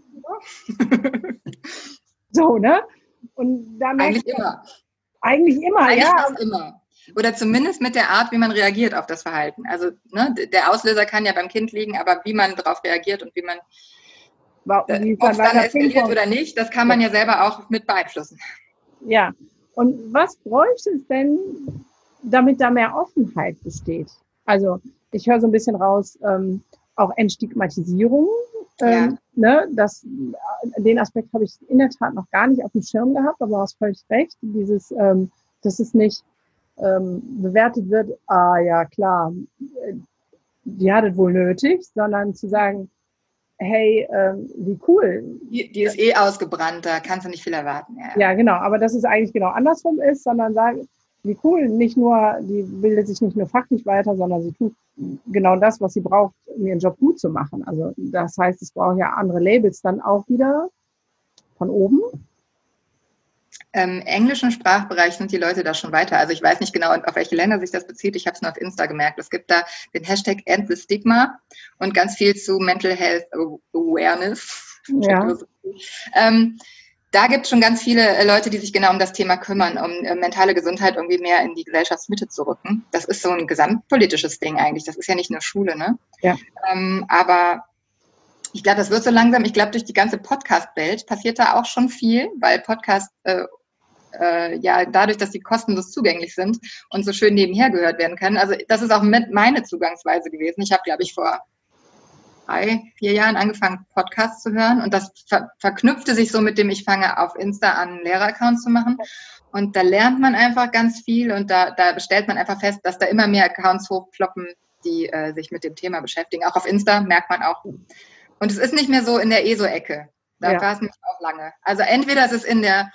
so, ne? Und da eigentlich immer. Eigentlich immer, eigentlich ja. Fast immer. Oder zumindest mit der Art, wie man reagiert auf das Verhalten. Also ne, der Auslöser kann ja beim Kind liegen, aber wie man darauf reagiert und wie man, ob es dann eskaliert oder nicht, das kann man ja selber auch mit beeinflussen. Ja, und was bräuchte es denn, damit da mehr Offenheit besteht? Also ich höre so ein bisschen raus, auch Entstigmatisierung. Ne, den Aspekt habe ich in der Tat noch gar nicht auf dem Schirm gehabt, aber du hast völlig recht. Dass es nicht bewertet wird, ja klar, die hat es wohl nötig, sondern zu sagen, hey, wie cool. Die ist eh ausgebrannt, da kannst du nicht viel erwarten. Ja, genau, aber dass es eigentlich genau andersrum ist, sondern sagen, wie cool, die bildet sich nicht nur fachlich weiter, sondern sie tut genau das, was sie braucht, um ihren Job gut zu machen. Also das heißt, es braucht ja andere Labels dann auch wieder von oben. Im englischen Sprachbereich sind die Leute da schon weiter. Also ich weiß nicht genau, auf welche Länder sich das bezieht. Ich habe es nur auf Insta gemerkt. Es gibt da den Hashtag End the Stigma und ganz viel zu Mental Health Awareness. Ja. Da gibt es schon ganz viele Leute, die sich genau um das Thema kümmern, um mentale Gesundheit irgendwie mehr in die Gesellschaftsmitte zu rücken. Das ist so ein gesamtpolitisches Ding eigentlich. Das ist ja nicht nur Schule, ne? Ja. Aber ich glaube, das wird so langsam. Ich glaube, durch die ganze Podcast-Welt passiert da auch schon viel, weil Podcasts dadurch, dass die kostenlos zugänglich sind und so schön nebenher gehört werden können. Also das ist auch meine Zugangsweise gewesen. Ich habe, glaube ich, vor 3-4 Jahren angefangen, Podcasts zu hören und das verknüpfte sich so mit dem, ich fange auf Insta an, einen Lehrer-Account zu machen und da lernt man einfach ganz viel und da stellt man einfach fest, dass da immer mehr Accounts hochploppen, die sich mit dem Thema beschäftigen. Auch auf Insta merkt man auch. Und es ist nicht mehr so in der ESO-Ecke. Da war es nämlich auch lange. Also entweder es ist in der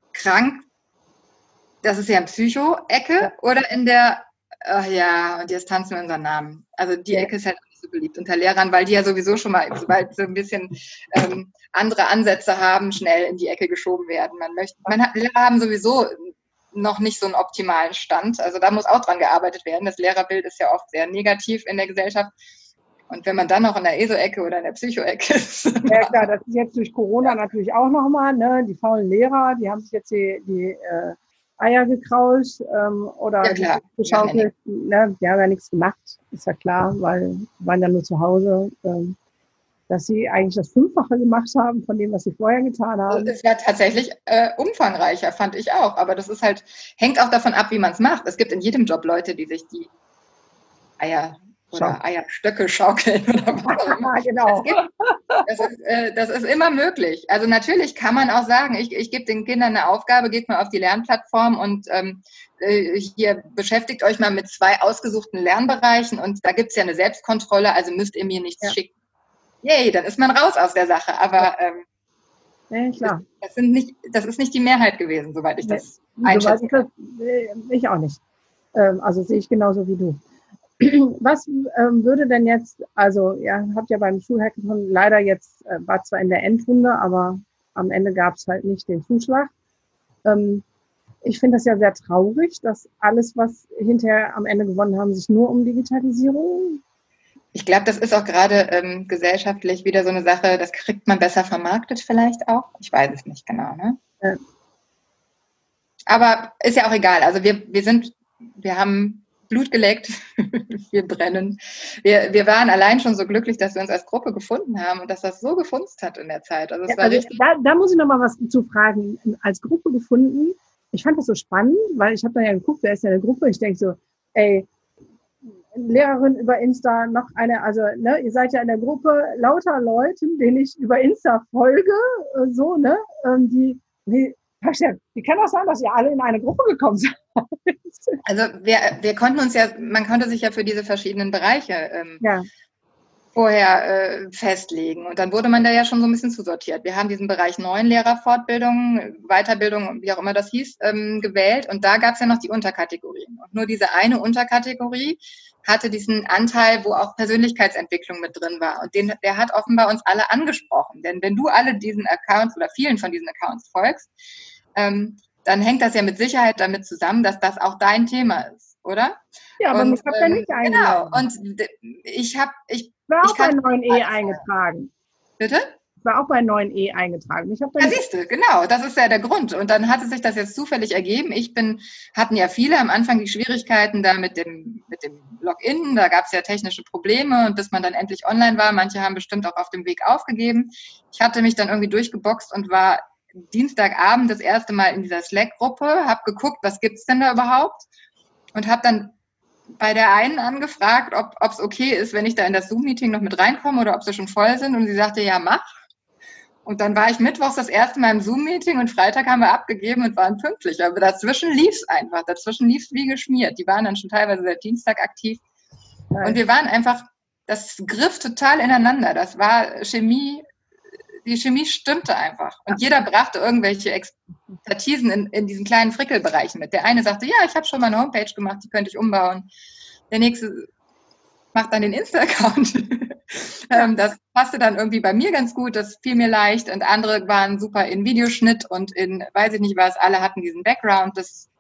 das ist ja in Psycho-Ecke oder in der, und jetzt tanzen wir unseren Namen. Also die Ecke ist halt nicht so beliebt unter Lehrern, weil die ja sowieso schon mal, sobald so ein bisschen andere Ansätze haben, schnell in die Ecke geschoben werden. Lehrer haben sowieso noch nicht so einen optimalen Stand. Also da muss auch dran gearbeitet werden. Das Lehrerbild ist ja oft sehr negativ in der Gesellschaft. Und wenn man dann noch in der ESO-Ecke oder in der Psycho-Ecke ist. Ja klar, das ist jetzt durch Corona natürlich auch nochmal, ne? Die faulen Lehrer, die haben sich jetzt die Eier gekrauscht oder geschaukelt. Ne? Die haben ja nichts gemacht, ist ja klar, weil die waren ja nur zu Hause. Dass sie eigentlich das Fünffache gemacht haben von dem, was sie vorher getan haben. Es war tatsächlich umfangreicher, fand ich auch. Aber das ist halt, hängt auch davon ab, wie man es macht. Es gibt in jedem Job Leute, die sich die Eierstöcke schaukeln oder was auch immer. Genau. Das ist immer möglich. Also natürlich kann man auch sagen, ich gebe den Kindern eine Aufgabe, geht mal auf die Lernplattform und hier beschäftigt euch mal mit 2 ausgesuchten Lernbereichen und da gibt es ja eine Selbstkontrolle, also müsst ihr mir nichts schicken. Yay, dann ist man raus aus der Sache. Aber klar. Das ist nicht die Mehrheit gewesen, soweit ich das einschätze. Ich auch nicht. Also sehe ich genauso wie du. Was würde denn jetzt, also habt ja beim Schulhackathon leider jetzt, war zwar in der Endrunde, aber am Ende gab es halt nicht den Zuschlag. Ich finde das ja sehr traurig, dass alles, was hinterher am Ende gewonnen haben, sich nur um Digitalisierung. Ich glaube, das ist auch gerade gesellschaftlich wieder so eine Sache, das kriegt man besser vermarktet vielleicht auch. Ich weiß es nicht genau, ne? Ja. Aber ist ja auch egal. Also wir haben Blut geleckt, wir brennen. Wir waren allein schon so glücklich, dass wir uns als Gruppe gefunden haben und dass das so gefunzt hat in der Zeit. Also da muss ich noch mal was zu fragen. Als Gruppe gefunden, ich fand das so spannend, weil ich habe dann ja geguckt, wer ist in der Gruppe? Ich denke so, Lehrerin über Insta, noch eine, also ne, ihr seid ja in der Gruppe lauter Leuten, denen ich über Insta folge, wie kann das sein, dass ihr alle in eine Gruppe gekommen seid? Also wir konnten man konnte sich ja für diese verschiedenen Bereiche vorher festlegen und dann wurde man da ja schon so ein bisschen zusortiert. Wir haben diesen Bereich 9 Lehrerfortbildung, Weiterbildung, wie auch immer das hieß, gewählt und da gab es ja noch die Unterkategorien. Und nur diese eine Unterkategorie hatte diesen Anteil, wo auch Persönlichkeitsentwicklung mit drin war. Und der hat offenbar uns alle angesprochen. Denn wenn du alle diesen Accounts oder vielen von diesen Accounts folgst, dann dann hängt das ja mit Sicherheit damit zusammen, dass das auch dein Thema ist, oder? Ja, aber mich habt ihr nicht eingeladen. Genau, und ich war auch bei kann 9e eingetragen. Bitte? Ich war auch bei 9e eingetragen. Ja, siehst du, genau, das ist ja der Grund. Und dann hatte sich das jetzt zufällig ergeben. Hatten ja viele am Anfang die Schwierigkeiten da mit dem Login. Da gab es ja technische Probleme und bis man dann endlich online war. Manche haben bestimmt auch auf dem Weg aufgegeben. Ich hatte mich dann irgendwie durchgeboxt und war Dienstagabend das erste Mal in dieser Slack-Gruppe, habe geguckt, was gibt's denn da überhaupt? Und habe dann bei der einen angefragt, ob es okay ist, wenn ich da in das Zoom-Meeting noch mit reinkomme oder ob sie schon voll sind. Und sie sagte, ja, mach. Und dann war ich mittwochs das erste Mal im Zoom-Meeting und Freitag haben wir abgegeben und waren pünktlich. Aber dazwischen lief es einfach. Dazwischen lief es wie geschmiert. Die waren dann schon teilweise seit Dienstag aktiv. Und wir waren einfach, das griff total ineinander. Das war Chemie, die Chemie stimmte einfach. Und jeder brachte irgendwelche Expertisen in diesen kleinen Frickelbereichen mit. Der eine sagte, ja, ich habe schon mal eine Homepage gemacht, die könnte ich umbauen. Der nächste macht dann den Insta-Account. Das passte dann irgendwie bei mir ganz gut, das fiel mir leicht. Und andere waren super in Videoschnitt und in, weiß ich nicht was, alle hatten diesen Background.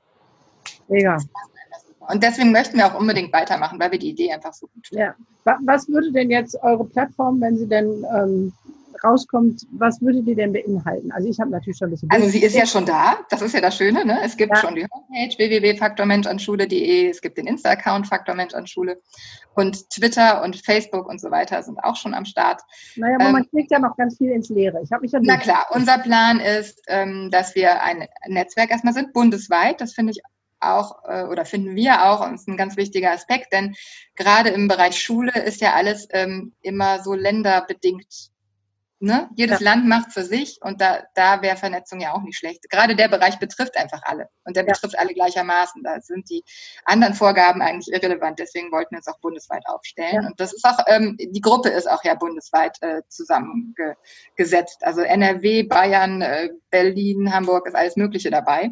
Mega. Und deswegen möchten wir auch unbedingt weitermachen, weil wir die Idee einfach so gut finden. Ja. Was würde denn jetzt eure Plattform, wenn sie denn rauskommt, was würde die denn beinhalten? Also ich habe natürlich schon ein bisschen... Also sie ist ja schon da, das ist ja das Schöne, ne? Es gibt schon die Homepage www.faktormenschanschule.de, es gibt den Insta-Account Faktor Mensch an Schule und Twitter und Facebook und so weiter sind auch schon am Start. Naja, aber man kriegt ja noch ganz viel ins Leere. Ich habe mich ja Na klar, unser Plan ist, dass wir ein Netzwerk erstmal sind, bundesweit, das finde ich auch, oder finden wir auch, und ist ein ganz wichtiger Aspekt, denn gerade im Bereich Schule ist ja alles immer so länderbedingt. Ne? Jedes Land macht für sich und da wäre Vernetzung ja auch nicht schlecht. Gerade der Bereich betrifft einfach alle und der betrifft alle gleichermaßen. Da sind die anderen Vorgaben eigentlich irrelevant. Deswegen wollten wir uns auch bundesweit aufstellen. Und das ist auch, die Gruppe ist auch ja bundesweit zusammengesetzt. Also NRW, Bayern, Berlin, Hamburg ist alles Mögliche dabei.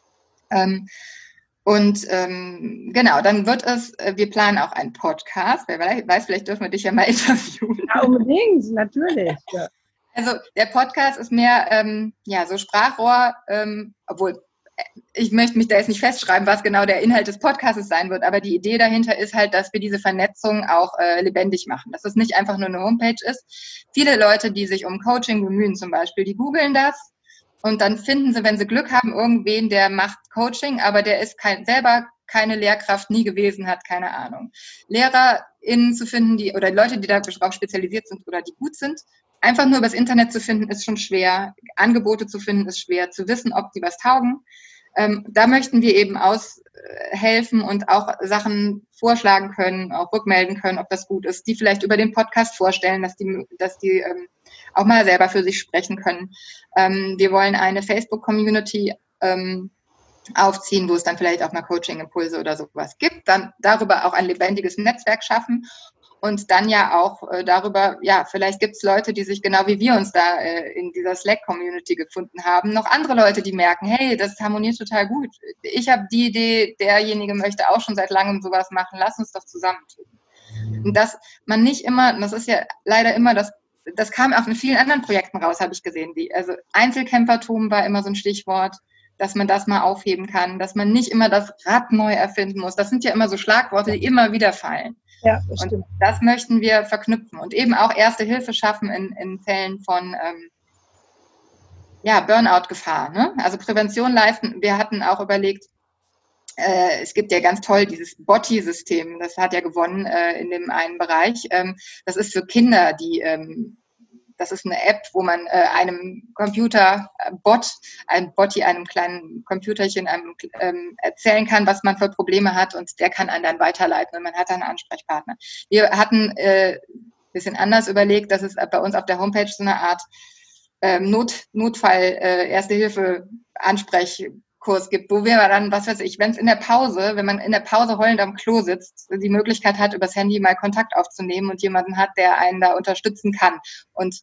Genau, dann wird es, wir planen auch einen Podcast. Wer weiß, vielleicht dürfen wir dich ja mal interviewen. Ja, unbedingt, natürlich. Ja. Also der Podcast ist mehr so Sprachrohr, obwohl ich möchte mich da jetzt nicht festschreiben, was genau der Inhalt des Podcasts sein wird, aber die Idee dahinter ist halt, dass wir diese Vernetzung auch lebendig machen, dass es nicht einfach nur eine Homepage ist. Viele Leute, die sich um Coaching bemühen zum Beispiel, die googeln das und dann finden sie, wenn sie Glück haben, irgendwen, der macht Coaching, aber der ist selber keine Lehrkraft nie gewesen hat, keine Ahnung. LehrerInnen zu finden, oder Leute, die darauf spezialisiert sind oder die gut sind, einfach nur übers Internet zu finden, ist schon schwer. Angebote zu finden, ist schwer. Zu wissen, ob die was taugen. Da möchten wir eben aushelfen und auch Sachen vorschlagen können, auch rückmelden können, ob das gut ist, die vielleicht über den Podcast vorstellen, dass die auch mal selber für sich sprechen können. Wir wollen eine Facebook-Community aufziehen, wo es dann vielleicht auch mal Coaching-Impulse oder sowas gibt, dann darüber auch ein lebendiges Netzwerk schaffen und dann ja auch darüber, vielleicht gibt es Leute, die sich genau wie wir uns da in dieser Slack-Community gefunden haben, noch andere Leute, die merken, hey, das harmoniert total gut. Ich habe die Idee, derjenige möchte auch schon seit langem sowas machen, lass uns doch zusammentun. Und dass man nicht immer, das ist ja leider immer das kam auch in vielen anderen Projekten raus, habe ich gesehen. Also Einzelkämpfertum war immer so ein Stichwort, dass man das mal aufheben kann, dass man nicht immer das Rad neu erfinden muss. Das sind ja immer so Schlagworte, die immer wieder fallen. Ja, das stimmt. Und das möchten wir verknüpfen und eben auch Erste Hilfe schaffen in Fällen von Burnout-Gefahr. Ne? Also Prävention leisten. Wir hatten auch überlegt, es gibt ja ganz toll dieses Botti-System, das hat ja gewonnen in dem einen Bereich. Das ist für Kinder, das ist eine App, wo man einem Computer-Bot, einem kleinen Computerchen erzählen kann, was man für Probleme hat und der kann einen dann weiterleiten und man hat dann einen Ansprechpartner. Wir hatten ein bisschen anders überlegt, dass es bei uns auf der Homepage so eine Art Notfall, Erste-Hilfe-Ansprechkurs gibt, wo wir dann, was weiß ich, wenn man in der Pause heulend am Klo sitzt, die Möglichkeit hat, übers Handy mal Kontakt aufzunehmen und jemanden hat, der einen da unterstützen kann und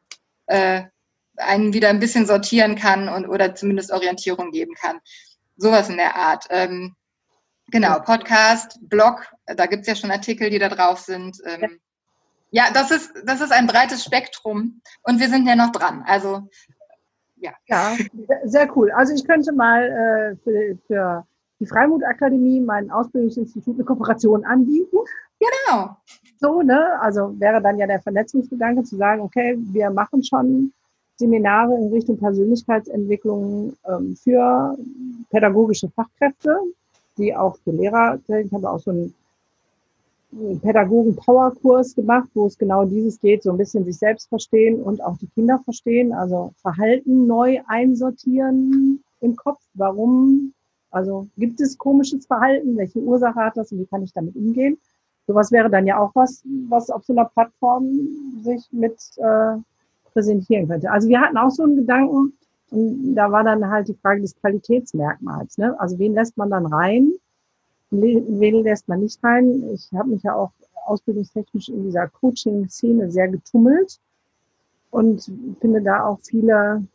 einen wieder ein bisschen sortieren kann oder zumindest Orientierung geben kann. Sowas in der Art. Genau, Podcast, Blog, da gibt's ja schon Artikel, die da drauf sind. Das ist ein breites Spektrum und wir sind ja noch dran. Also Ja, sehr cool. Also ich könnte mal für die Freimut-Akademie, mein Ausbildungsinstitut, eine Kooperation anbieten. Genau. So, ne? Also wäre dann ja der Vernetzungsgedanke zu sagen, okay, wir machen schon Seminare in Richtung Persönlichkeitsentwicklung für pädagogische Fachkräfte, die auch für Lehrer, ich habe auch so einen Pädagogen-Power-Kurs gemacht, wo es genau dieses geht, so ein bisschen sich selbst verstehen und auch die Kinder verstehen, also Verhalten neu einsortieren im Kopf. Warum? Also gibt es komisches Verhalten? Welche Ursache hat das und wie kann ich damit umgehen? Sowas wäre dann ja auch was auf so einer Plattform sich mit präsentieren könnte. Also wir hatten auch so einen Gedanken und da war dann halt die Frage des Qualitätsmerkmals. Ne? Also wen lässt man dann rein? Wen lässt man nicht rein? Ich habe mich ja auch ausbildungstechnisch in dieser Coaching-Szene sehr getummelt und finde da auch viele,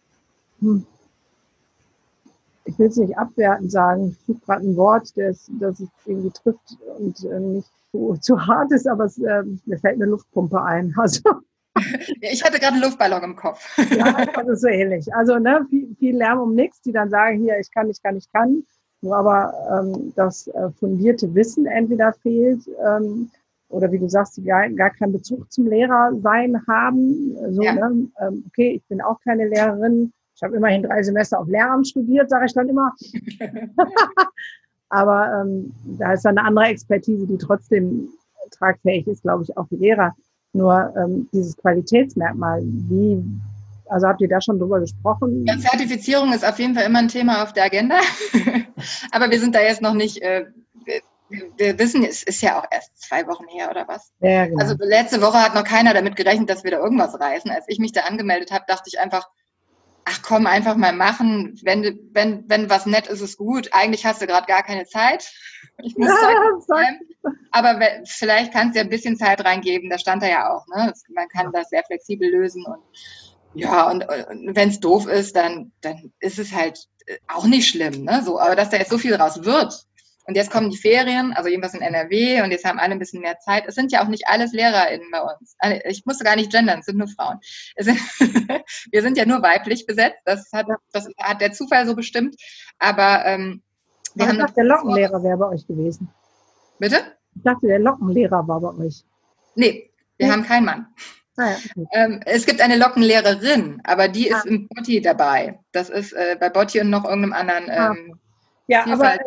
ich will es nicht abwertend sagen, ich suche gerade ein Wort, das es irgendwie trifft und nicht zu hart ist, aber mir fällt eine Luftpumpe ein. Also, ich hatte gerade einen Luftballon im Kopf. Ja, das ist so ähnlich. Also viel Lärm um nichts, die dann sagen, hier, ich kann, wo aber das fundierte Wissen entweder fehlt oder wie du sagst, die gar keinen Bezug zum Lehrersein haben. So, ja. Ne? Okay, ich bin auch keine Lehrerin. Ich habe immerhin 3 Semester auf Lehramt studiert, sage ich dann immer. Aber da ist dann eine andere Expertise, die trotzdem tragfähig ist, glaube ich, auch für Lehrer. Nur dieses Qualitätsmerkmal, also habt ihr da schon drüber gesprochen? Ja, Zertifizierung ist auf jeden Fall immer ein Thema auf der Agenda. Aber wir sind da jetzt noch nicht, wir wissen, es ist ja auch erst 2 Wochen her oder was. Ja, genau. Also letzte Woche hat noch keiner damit gerechnet, dass wir da irgendwas reißen. Als ich mich da angemeldet habe, dachte ich einfach, ach komm, einfach mal machen. Wenn was nett ist, ist gut. Eigentlich hast du gerade gar keine Zeit. Ich muss aber vielleicht kannst du ja ein bisschen Zeit reingeben. Da stand da ja auch. Ne? Man kann das sehr flexibel lösen. Und ja, und wenn es doof ist, dann ist es halt auch nicht schlimm. Ne? So, aber dass da jetzt so viel draus wird. Und jetzt kommen die Ferien, also jedenfalls in NRW, und jetzt haben alle ein bisschen mehr Zeit. Es sind ja auch nicht alles LehrerInnen bei uns. Ich musste gar nicht gendern, es sind nur Frauen. Wir sind ja nur weiblich besetzt, das hat der Zufall so bestimmt. Aber wir haben dachte, der Lockenlehrer wäre bei euch gewesen. Bitte? Ich dachte, der Lockenlehrer war bei euch. Nee, wir haben keinen Mann. Ah, ja, okay. Es gibt eine Lockenlehrerin, aber die ist im Botti dabei. Das ist bei Botti und noch irgendeinem anderen ja,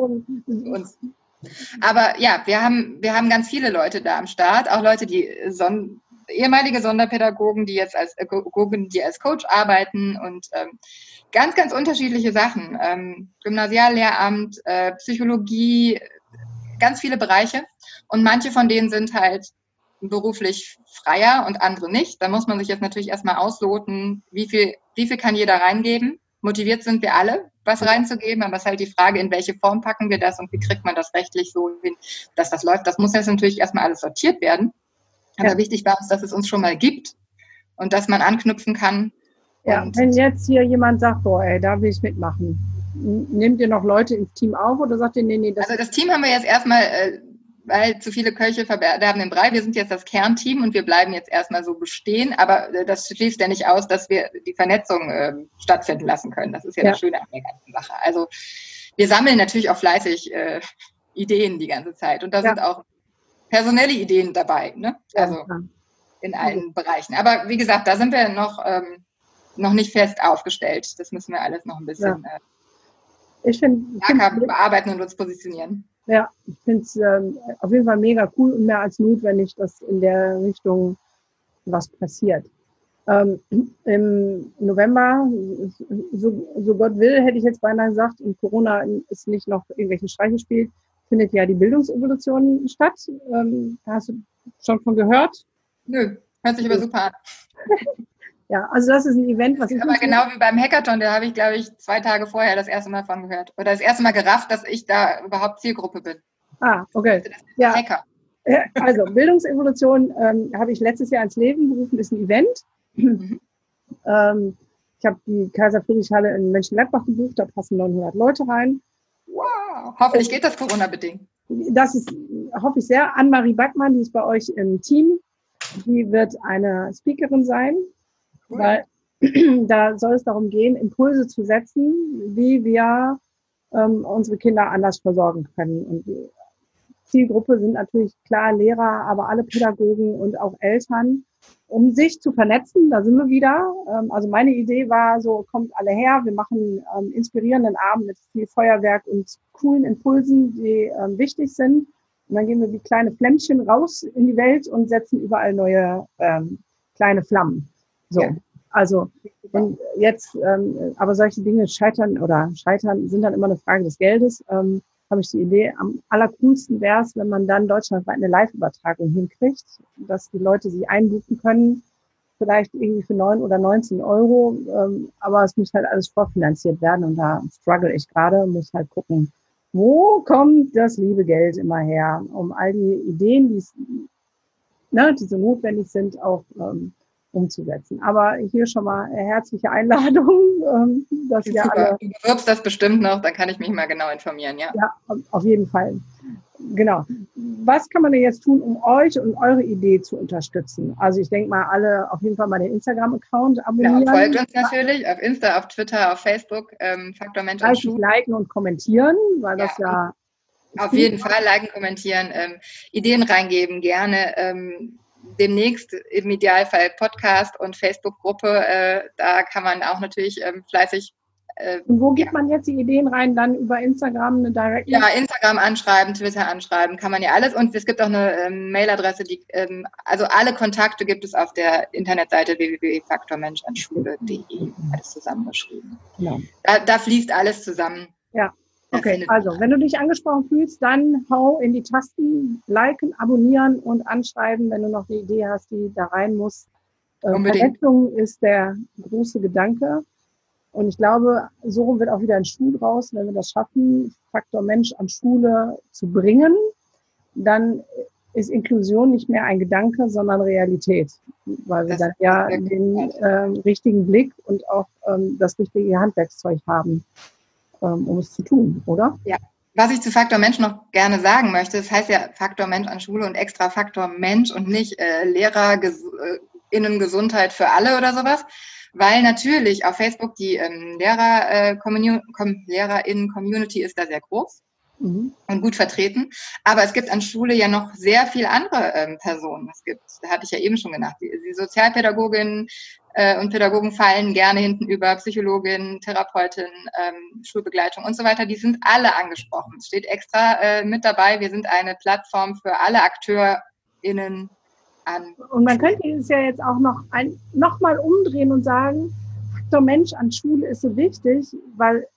aber ja, wir haben ganz viele Leute da am Start, auch Leute, die ehemalige Sonderpädagogen, die jetzt als Coach arbeiten und ganz, ganz unterschiedliche Sachen. Gymnasiallehramt, Psychologie, ganz viele Bereiche. Und manche von denen sind halt beruflich freier und andere nicht. Da muss man sich jetzt natürlich erstmal ausloten, wie viel kann jeder reingeben. Motiviert sind wir alle, was reinzugeben, aber es ist halt die Frage, in welche Form packen wir das und wie kriegt man das rechtlich so hin, dass das läuft. Das muss jetzt natürlich erstmal alles sortiert werden. Aber wichtig war uns, dass es uns schon mal gibt und dass man anknüpfen kann. Ja, und wenn jetzt hier jemand sagt, boah, ey, da will ich mitmachen, nehmt ihr noch Leute ins Team auf oder sagt ihr, nee, das... Also das Team haben wir jetzt erstmal, weil zu viele Köche verderben den Brei. Wir sind jetzt das Kernteam und wir bleiben jetzt erstmal so bestehen, aber das schließt ja nicht aus, dass wir die Vernetzung stattfinden lassen können. Das ist ja das Schöne an der ganzen Sache. Also wir sammeln natürlich auch fleißig Ideen die ganze Zeit und da sind auch personelle Ideen dabei, ne? Also in allen Bereichen. Aber wie gesagt, da sind wir noch nicht fest aufgestellt. Das müssen wir alles noch ein bisschen stärker bearbeiten und uns positionieren. Ja, ich finde es auf jeden Fall mega cool und mehr als notwendig, dass in der Richtung was passiert. Im November, so Gott will, hätte ich jetzt beinahe gesagt, und Corona ist nicht noch irgendwelche Streiche spielt, findet ja die Bildungsevolution statt. Hast du schon von gehört? Nö, hört sich aber super an. Ja, also das ist ein Event, was ich... Aber genau wie beim Hackathon, da habe ich, glaube ich, 2 Tage vorher das erste Mal von gehört. Oder das erste Mal gerafft, dass ich da überhaupt Zielgruppe bin. Ah, okay. Ja. Hacker. Also Bildungsevolution habe ich letztes Jahr ins Leben gerufen, ist ein Event. Mhm. Ich habe die Kaiser-Friedrich-Halle in Mönchengladbach gebucht, da passen 900 Leute rein. Wow, hoffentlich geht das Corona-bedingt. Das ist, hoffe ich sehr. Annemarie Backmann, die ist bei euch im Team. Die wird eine Speakerin sein. Cool. Weil Da soll es darum gehen, Impulse zu setzen, wie wir unsere Kinder anders versorgen können. Und die Zielgruppe sind natürlich klar Lehrer, aber alle Pädagogen und auch Eltern, um sich zu vernetzen. Da sind wir wieder. Also meine Idee war so, kommt alle her, wir machen inspirierenden Abend mit viel Feuerwerk und coolen Impulsen, die wichtig sind. Und dann gehen wir wie kleine Flämmchen raus in die Welt und setzen überall neue kleine Flammen. So, ja. Also und jetzt, aber solche Dinge scheitern sind dann immer eine Frage des Geldes. Habe ich die Idee, am allercoolsten wäre es, wenn man dann deutschlandweit eine Live-Übertragung hinkriegt, dass die Leute sich einbuchen können, vielleicht irgendwie für 9 oder 19 Euro, aber es muss halt alles vorfinanziert werden und da struggle ich gerade, muss halt gucken, wo kommt das liebe Geld immer her, um all die Ideen, die so notwendig sind, auch umzusetzen. Aber hier schon mal herzliche Einladung, dass wir alle... Du bewirbst das bestimmt noch, dann kann ich mich mal genau informieren, ja? Ja, auf jeden Fall. Genau. Was kann man denn jetzt tun, um euch und eure Idee zu unterstützen? Also ich denke mal, alle auf jeden Fall mal den Instagram-Account abonnieren. Ja, folgt uns natürlich auf Insta, auf Twitter, auf Facebook, Faktor Mensch und Schule. Liken und kommentieren, weil das ja... Auf jeden Fall liken, kommentieren, Ideen reingeben, gerne. Demnächst im Idealfall Podcast und Facebook-Gruppe. Da kann man auch natürlich fleißig... Und wo gibt man jetzt die Ideen rein? Dann über Instagram eine Direct? Ja, Instagram anschreiben, Twitter anschreiben, kann man ja alles. Und es gibt auch eine Mailadresse, also alle Kontakte gibt es auf der Internetseite www.faktormenschanschule.de. Alles zusammengeschrieben. Genau. Da fließt alles zusammen. Ja. Okay, also wenn du dich angesprochen fühlst, dann hau in die Tasten, liken, abonnieren und anschreiben, wenn du noch eine Idee hast, die da rein muss. Vernetzung ist der große Gedanke. Und ich glaube, so wird auch wieder ein Schuh draus, wenn wir das schaffen, Faktor Mensch an Schule zu bringen, dann ist Inklusion nicht mehr ein Gedanke, sondern Realität, weil wir dann ja den richtigen Blick und auch das richtige Handwerkszeug haben, um es zu tun, oder? Ja. Was ich zu Faktor Mensch noch gerne sagen möchte, das heißt ja Faktor Mensch an Schule und extra Faktor Mensch und nicht LehrerInnen-Gesundheit für alle oder sowas. Weil natürlich auf Facebook die LehrerInnen-Community ist da sehr groß und gut vertreten. Aber es gibt an Schule ja noch sehr viele andere Personen. Da hatte ich ja eben schon genannt, die Sozialpädagoginnen und Pädagogen fallen gerne hinten über, Psychologin, Therapeutin, Schulbegleitung und so weiter. Die sind alle angesprochen. Es steht extra mit dabei. Wir sind eine Plattform für alle AkteurInnen. Und man könnte es ja jetzt auch noch mal umdrehen und sagen, Faktor Mensch an Schule ist so wichtig, weil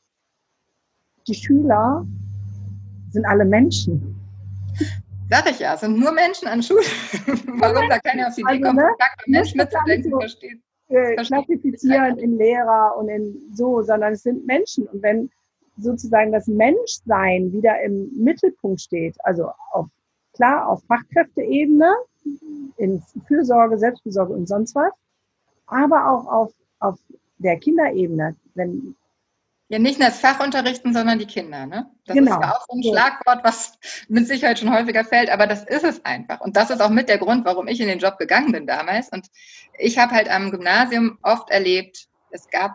die Schüler sind alle Menschen. Sag ich ja, es sind nur Menschen an Schule. Warum da keiner auf die Idee kommt, Faktor Mensch mitzudenken, versteht. Klassifizieren in Lehrer und in so, sondern es sind Menschen. Und wenn sozusagen das Menschsein wieder im Mittelpunkt steht, also auf Fachkräfteebene, in Fürsorge, Selbstfürsorge und sonst was, aber auch auf der Kinderebene. Ja, nicht nur das Fachunterrichten, sondern die Kinder. Ne? Das genau. ist ja auch so ein Schlagwort, was mit Sicherheit schon häufiger fällt, aber das ist es einfach. Und das ist auch mit der Grund, warum ich in den Job gegangen bin damals. Und ich habe halt am Gymnasium oft erlebt, gab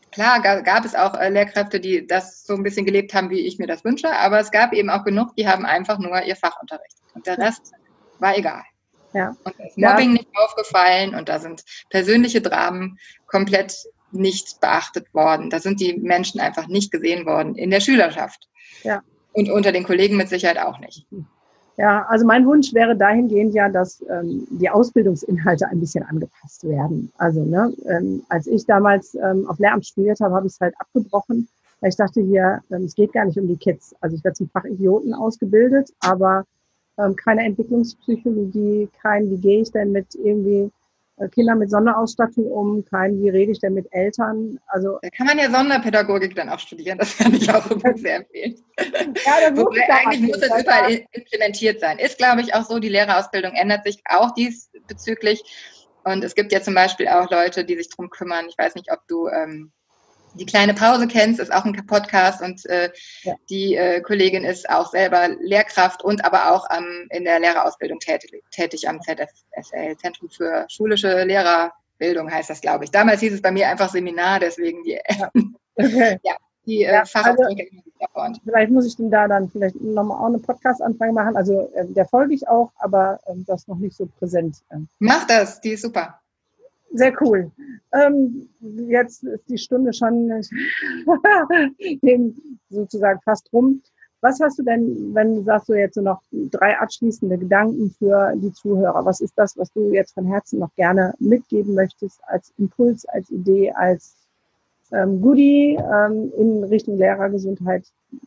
es auch Lehrkräfte, die das so ein bisschen gelebt haben, wie ich mir das wünsche, aber es gab eben auch genug, die haben einfach nur ihr Fach unterrichtet. Und der Rest war egal. Ja. Und da ist Mobbing nicht aufgefallen und da sind persönliche Dramen komplett nicht beachtet worden. Da sind die Menschen einfach nicht gesehen worden in der Schülerschaft. Ja. Und unter den Kollegen mit Sicherheit auch nicht. Ja, also mein Wunsch wäre dahingehend ja, dass die Ausbildungsinhalte ein bisschen angepasst werden. Also als ich damals auf Lehramt studiert habe, habe ich es halt abgebrochen, weil ich dachte hier, es geht gar nicht um die Kids. Also ich werde zum Fachidioten ausgebildet, aber keine Entwicklungspsychologie, wie gehe ich denn mit irgendwie Kindern mit Sonderausstattung um, wie rede ich denn mit Eltern? Also da kann man ja Sonderpädagogik dann auch studieren, das kann ich auch sehr empfehlen. Ja, Wobei eigentlich muss es überall implementiert sein. Ist, glaube ich, auch so, die Lehrerausbildung ändert sich auch diesbezüglich. Und es gibt ja zum Beispiel auch Leute, die sich drum kümmern. Ich weiß nicht, ob du die kleine Pause kennst, ist auch ein Podcast und die Kollegin ist auch selber Lehrkraft und aber auch in der Lehrerausbildung tätig am ZFSL, Zentrum für schulische Lehrer, Bildung heißt das, glaube ich. Damals hieß es bei mir einfach Seminar, deswegen die, Okay. ja, die Fachausdrücke davon. Vielleicht muss ich denn da dann vielleicht nochmal auch eine Podcast-Anfrage machen. Also der folge ich auch, aber das noch nicht so präsent. Mach das, die ist super. Sehr cool. Jetzt ist die Stunde schon sozusagen fast rum. Was hast du denn, wenn du sagst, so jetzt so noch 3 abschließende Gedanken für die Zuhörer? Was ist das, was du jetzt von Herzen noch gerne mitgeben möchtest als Impuls, als Idee, als Goodie in Richtung Lehrergesundheit?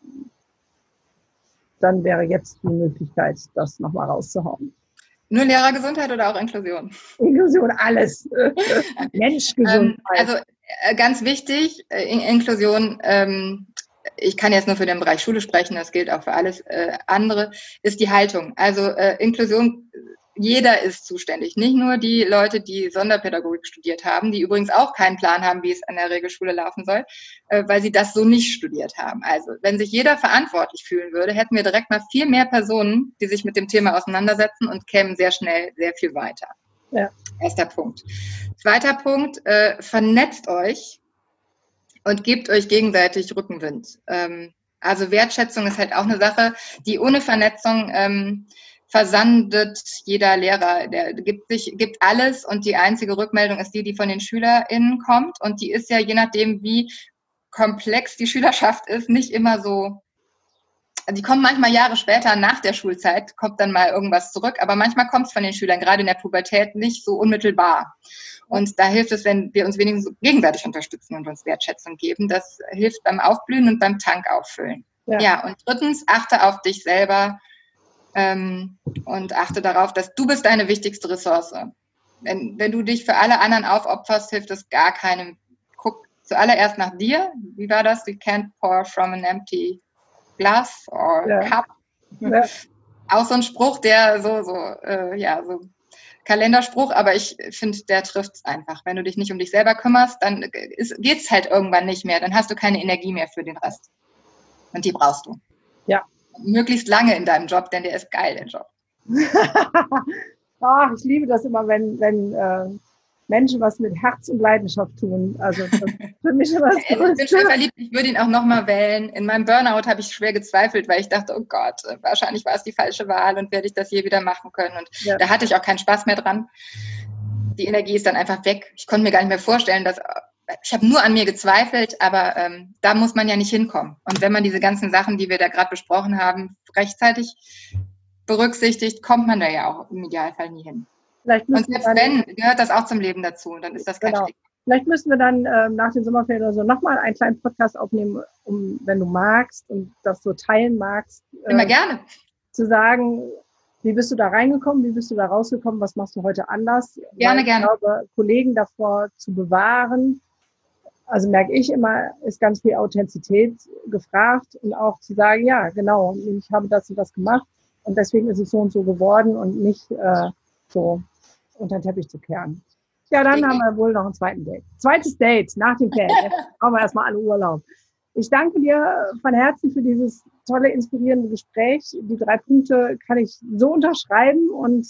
Dann wäre jetzt die Möglichkeit, das nochmal rauszuhauen. Nur Lehrergesundheit oder auch Inklusion? Inklusion, alles. Menschgesundheit. Also ganz wichtig, Inklusion, ich kann jetzt nur für den Bereich Schule sprechen, das gilt auch für alles andere, ist die Haltung. Also Inklusion, jeder ist zuständig, nicht nur die Leute, die Sonderpädagogik studiert haben, die übrigens auch keinen Plan haben, wie es an der Regelschule laufen soll, weil sie das so nicht studiert haben. Also wenn sich jeder verantwortlich fühlen würde, hätten wir direkt mal viel mehr Personen, die sich mit dem Thema auseinandersetzen und kämen sehr schnell sehr viel weiter. Ja. Erster Punkt. Zweiter Punkt, vernetzt euch und gebt euch gegenseitig Rückenwind. Also Wertschätzung ist halt auch eine Sache, die ohne Vernetzung versandet jeder Lehrer. Der gibt alles und die einzige Rückmeldung ist die von den SchülerInnen kommt. Und die ist ja, je nachdem, wie komplex die Schülerschaft ist, nicht immer so. Die kommen manchmal Jahre später nach der Schulzeit, kommt dann mal irgendwas zurück, aber manchmal kommt es von den Schülern, gerade in der Pubertät, nicht so unmittelbar. Und da hilft es, wenn wir uns wenigstens gegenseitig unterstützen und uns Wertschätzung geben. Das hilft beim Aufblühen und beim Tank auffüllen. Ja, und drittens, achte auf dich selber und achte darauf, dass du bist deine wichtigste Ressource. Wenn du dich für alle anderen aufopferst, hilft es gar keinem. Guck zuallererst nach dir. Wie war das? You can't pour from an empty glass or cup. Ja. Auch so ein Spruch, der so Kalenderspruch, aber ich finde, der trifft es einfach. Wenn du dich nicht um dich selber kümmerst, dann geht's halt irgendwann nicht mehr. Dann hast du keine Energie mehr für den Rest. Und die brauchst du. Ja. Möglichst lange in deinem Job, denn der ist geil, der Job. Ach, ich liebe das immer, wenn Menschen was mit Herz und Leidenschaft tun. Also das für mich immer das Größte. Ich bin schon verliebt, ich würde ihn auch nochmal wählen. In meinem Burnout habe ich schwer gezweifelt, weil ich dachte, oh Gott, wahrscheinlich war es die falsche Wahl und werde ich das je wieder machen können. Und da hatte ich auch keinen Spaß mehr dran. Die Energie ist dann einfach weg. Ich konnte mir gar nicht mehr vorstellen, ich habe nur an mir gezweifelt, aber da muss man ja nicht hinkommen. Und wenn man diese ganzen Sachen, die wir da gerade besprochen haben, rechtzeitig berücksichtigt, kommt man da ja auch im Idealfall nie hin. Und selbst wenn, gehört das auch zum Leben dazu. Und dann ist das kein Stigma. Vielleicht müssen wir dann nach den Sommerferien oder so nochmal einen kleinen Podcast aufnehmen, wenn du magst und das so teilen magst. Immer gerne. Zu sagen, wie bist du da reingekommen, wie bist du da rausgekommen, was machst du heute anders? Gerne. Ich glaube, Kollegen davor zu bewahren, also merke ich immer, ist ganz viel Authentizität gefragt und auch zu sagen, ja, genau, ich habe das und das gemacht und deswegen ist es so und so geworden und nicht so unter den Teppich zu kehren. Ja, dann haben wir wohl noch ein zweites Date nach dem Ferien. Jetzt brauchen wir erstmal alle Urlaub. Ich danke dir von Herzen für dieses tolle, inspirierende Gespräch. Die 3 Punkte kann ich so unterschreiben und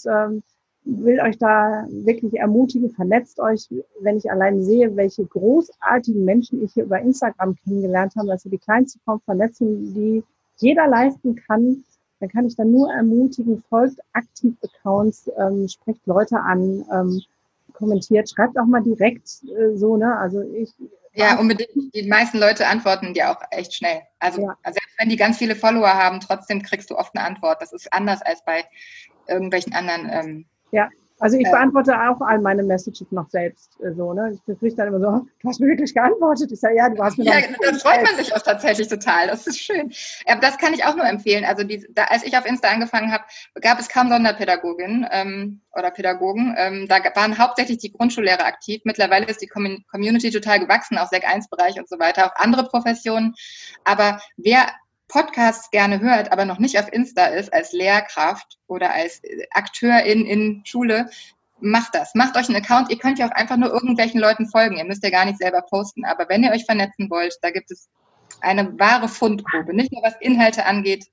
will euch da wirklich ermutigen, vernetzt euch, wenn ich allein sehe, welche großartigen Menschen ich hier über Instagram kennengelernt habe, also die kleinste Form von Vernetzung, die jeder leisten kann, dann kann ich dann nur ermutigen, folgt aktiv Accounts, sprecht Leute an, kommentiert, schreibt auch mal direkt so, ne? Also ja, unbedingt. Die meisten Leute antworten dir auch echt schnell. Also selbst wenn die ganz viele Follower haben, trotzdem kriegst du oft eine Antwort. Das ist anders als bei irgendwelchen anderen. Ja, also ich beantworte auch all meine Messages noch selbst so, ne? Ich kriege dann immer so, du hast mir wirklich geantwortet. Ich sage, ja, du hast mir dann freut man sich auch tatsächlich total. Das ist schön. Aber das kann ich auch nur empfehlen. Also als ich auf Insta angefangen habe, gab es kaum Sonderpädagoginnen oder Pädagogen. Da waren hauptsächlich die Grundschullehrer aktiv. Mittlerweile ist die Community total gewachsen, auch Sek 1-Bereich und so weiter, auch andere Professionen. Aber wer Podcasts gerne hört, aber noch nicht auf Insta ist, als Lehrkraft oder als Akteur in Schule, macht das. Macht euch einen Account. Ihr könnt ja auch einfach nur irgendwelchen Leuten folgen. Ihr müsst ja gar nicht selber posten. Aber wenn ihr euch vernetzen wollt, da gibt es eine wahre Fundgrube. Nicht nur was Inhalte angeht,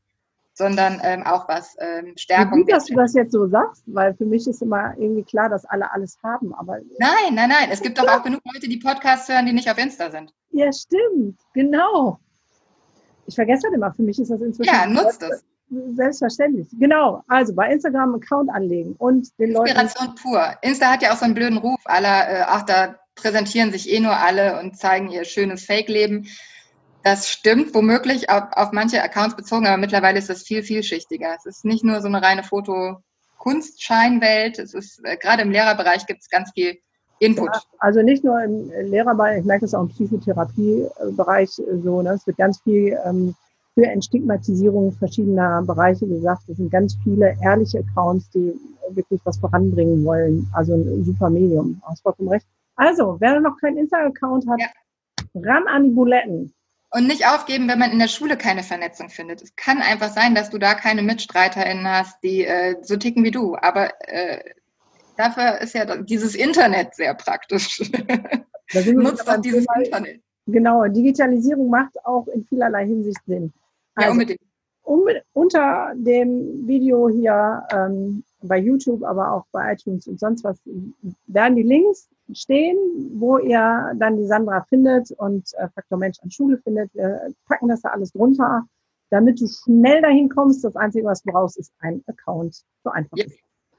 sondern auch was Wie Stärkung. gut, dass du das jetzt so sagst, weil für mich ist immer irgendwie klar, dass alle alles haben. Aber Nein. Es gibt doch auch genug Leute, die Podcasts hören, die nicht auf Insta sind. ja, stimmt, genau. Ich vergesse das immer. Für mich ist das inzwischen nutzt es. Selbstverständlich. Genau. Also bei Instagram einen Account anlegen und den Leuten. Inspiration pur. Insta hat ja auch so einen blöden Ruf aller, da präsentieren sich nur alle und zeigen ihr schönes Fake-Leben. Das stimmt womöglich auf manche Accounts bezogen, aber mittlerweile ist das viel vielschichtiger. Es ist nicht nur so eine reine Foto-Kunst-Scheinwelt. Es ist gerade im Lehrerbereich gibt es ganz viel Input. Ja, also nicht nur im Lehrerbereich, ich merke das auch im Psychotherapiebereich so. Ne? Es wird ganz viel für Entstigmatisierung verschiedener Bereiche gesagt. Es sind ganz viele ehrliche Accounts, die wirklich was voranbringen wollen. Also ein super Medium. Hast vollkommen recht. Also, wer noch keinen Insta-Account hat, ran an die Buletten. Und nicht aufgeben, wenn man in der Schule keine Vernetzung findet. Es kann einfach sein, dass du da keine MitstreiterInnen hast, die so ticken wie du. Aber dafür ist ja dieses Internet sehr praktisch. Nutzt doch dieses Internet. Genau, Digitalisierung macht auch in vielerlei Hinsicht Sinn. Also, ja, unbedingt. Unter dem Video hier bei YouTube, aber auch bei iTunes und sonst was, werden die Links stehen, wo ihr dann die Sandra findet und Faktor Mensch an Schule findet. Wir packen das da alles drunter, damit du schnell dahin kommst. Das Einzige, was du brauchst, ist ein Account. So einfach. Yep.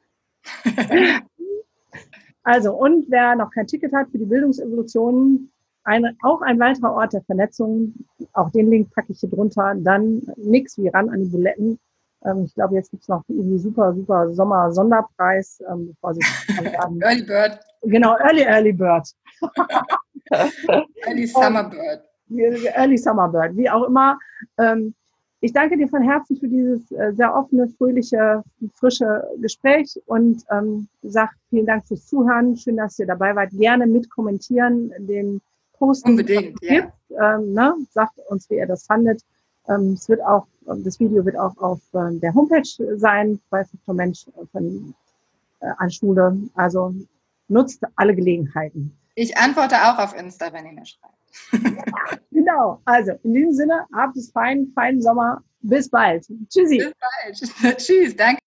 Also, und wer noch kein Ticket hat für die Bildungsevolution, auch ein weiterer Ort der Vernetzung, auch den Link packe ich hier drunter, dann nix wie ran an die Buletten. Ich glaube, jetzt gibt es noch irgendwie super Sommer-Sonderpreis, bevor sie Early Bird. Genau, Early Bird. Early Summer Bird. Early Summer Bird, wie auch immer. Ich danke dir von Herzen für dieses sehr offene, fröhliche, frische Gespräch und sage vielen Dank fürs Zuhören. Schön, dass ihr dabei wart. Gerne mitkommentieren, den Post. Unbedingt, ja. Sagt uns, wie ihr das fandet. Das Video wird auch auf der Homepage sein, bei Faktor Mensch an Schule. Also nutzt alle Gelegenheiten. Ich antworte auch auf Insta, wenn ihr mir schreibt. Ja, genau. Also in diesem Sinne, habt es feinen Sommer. Bis bald. Tschüssi. Bis bald. Tschüss. Danke.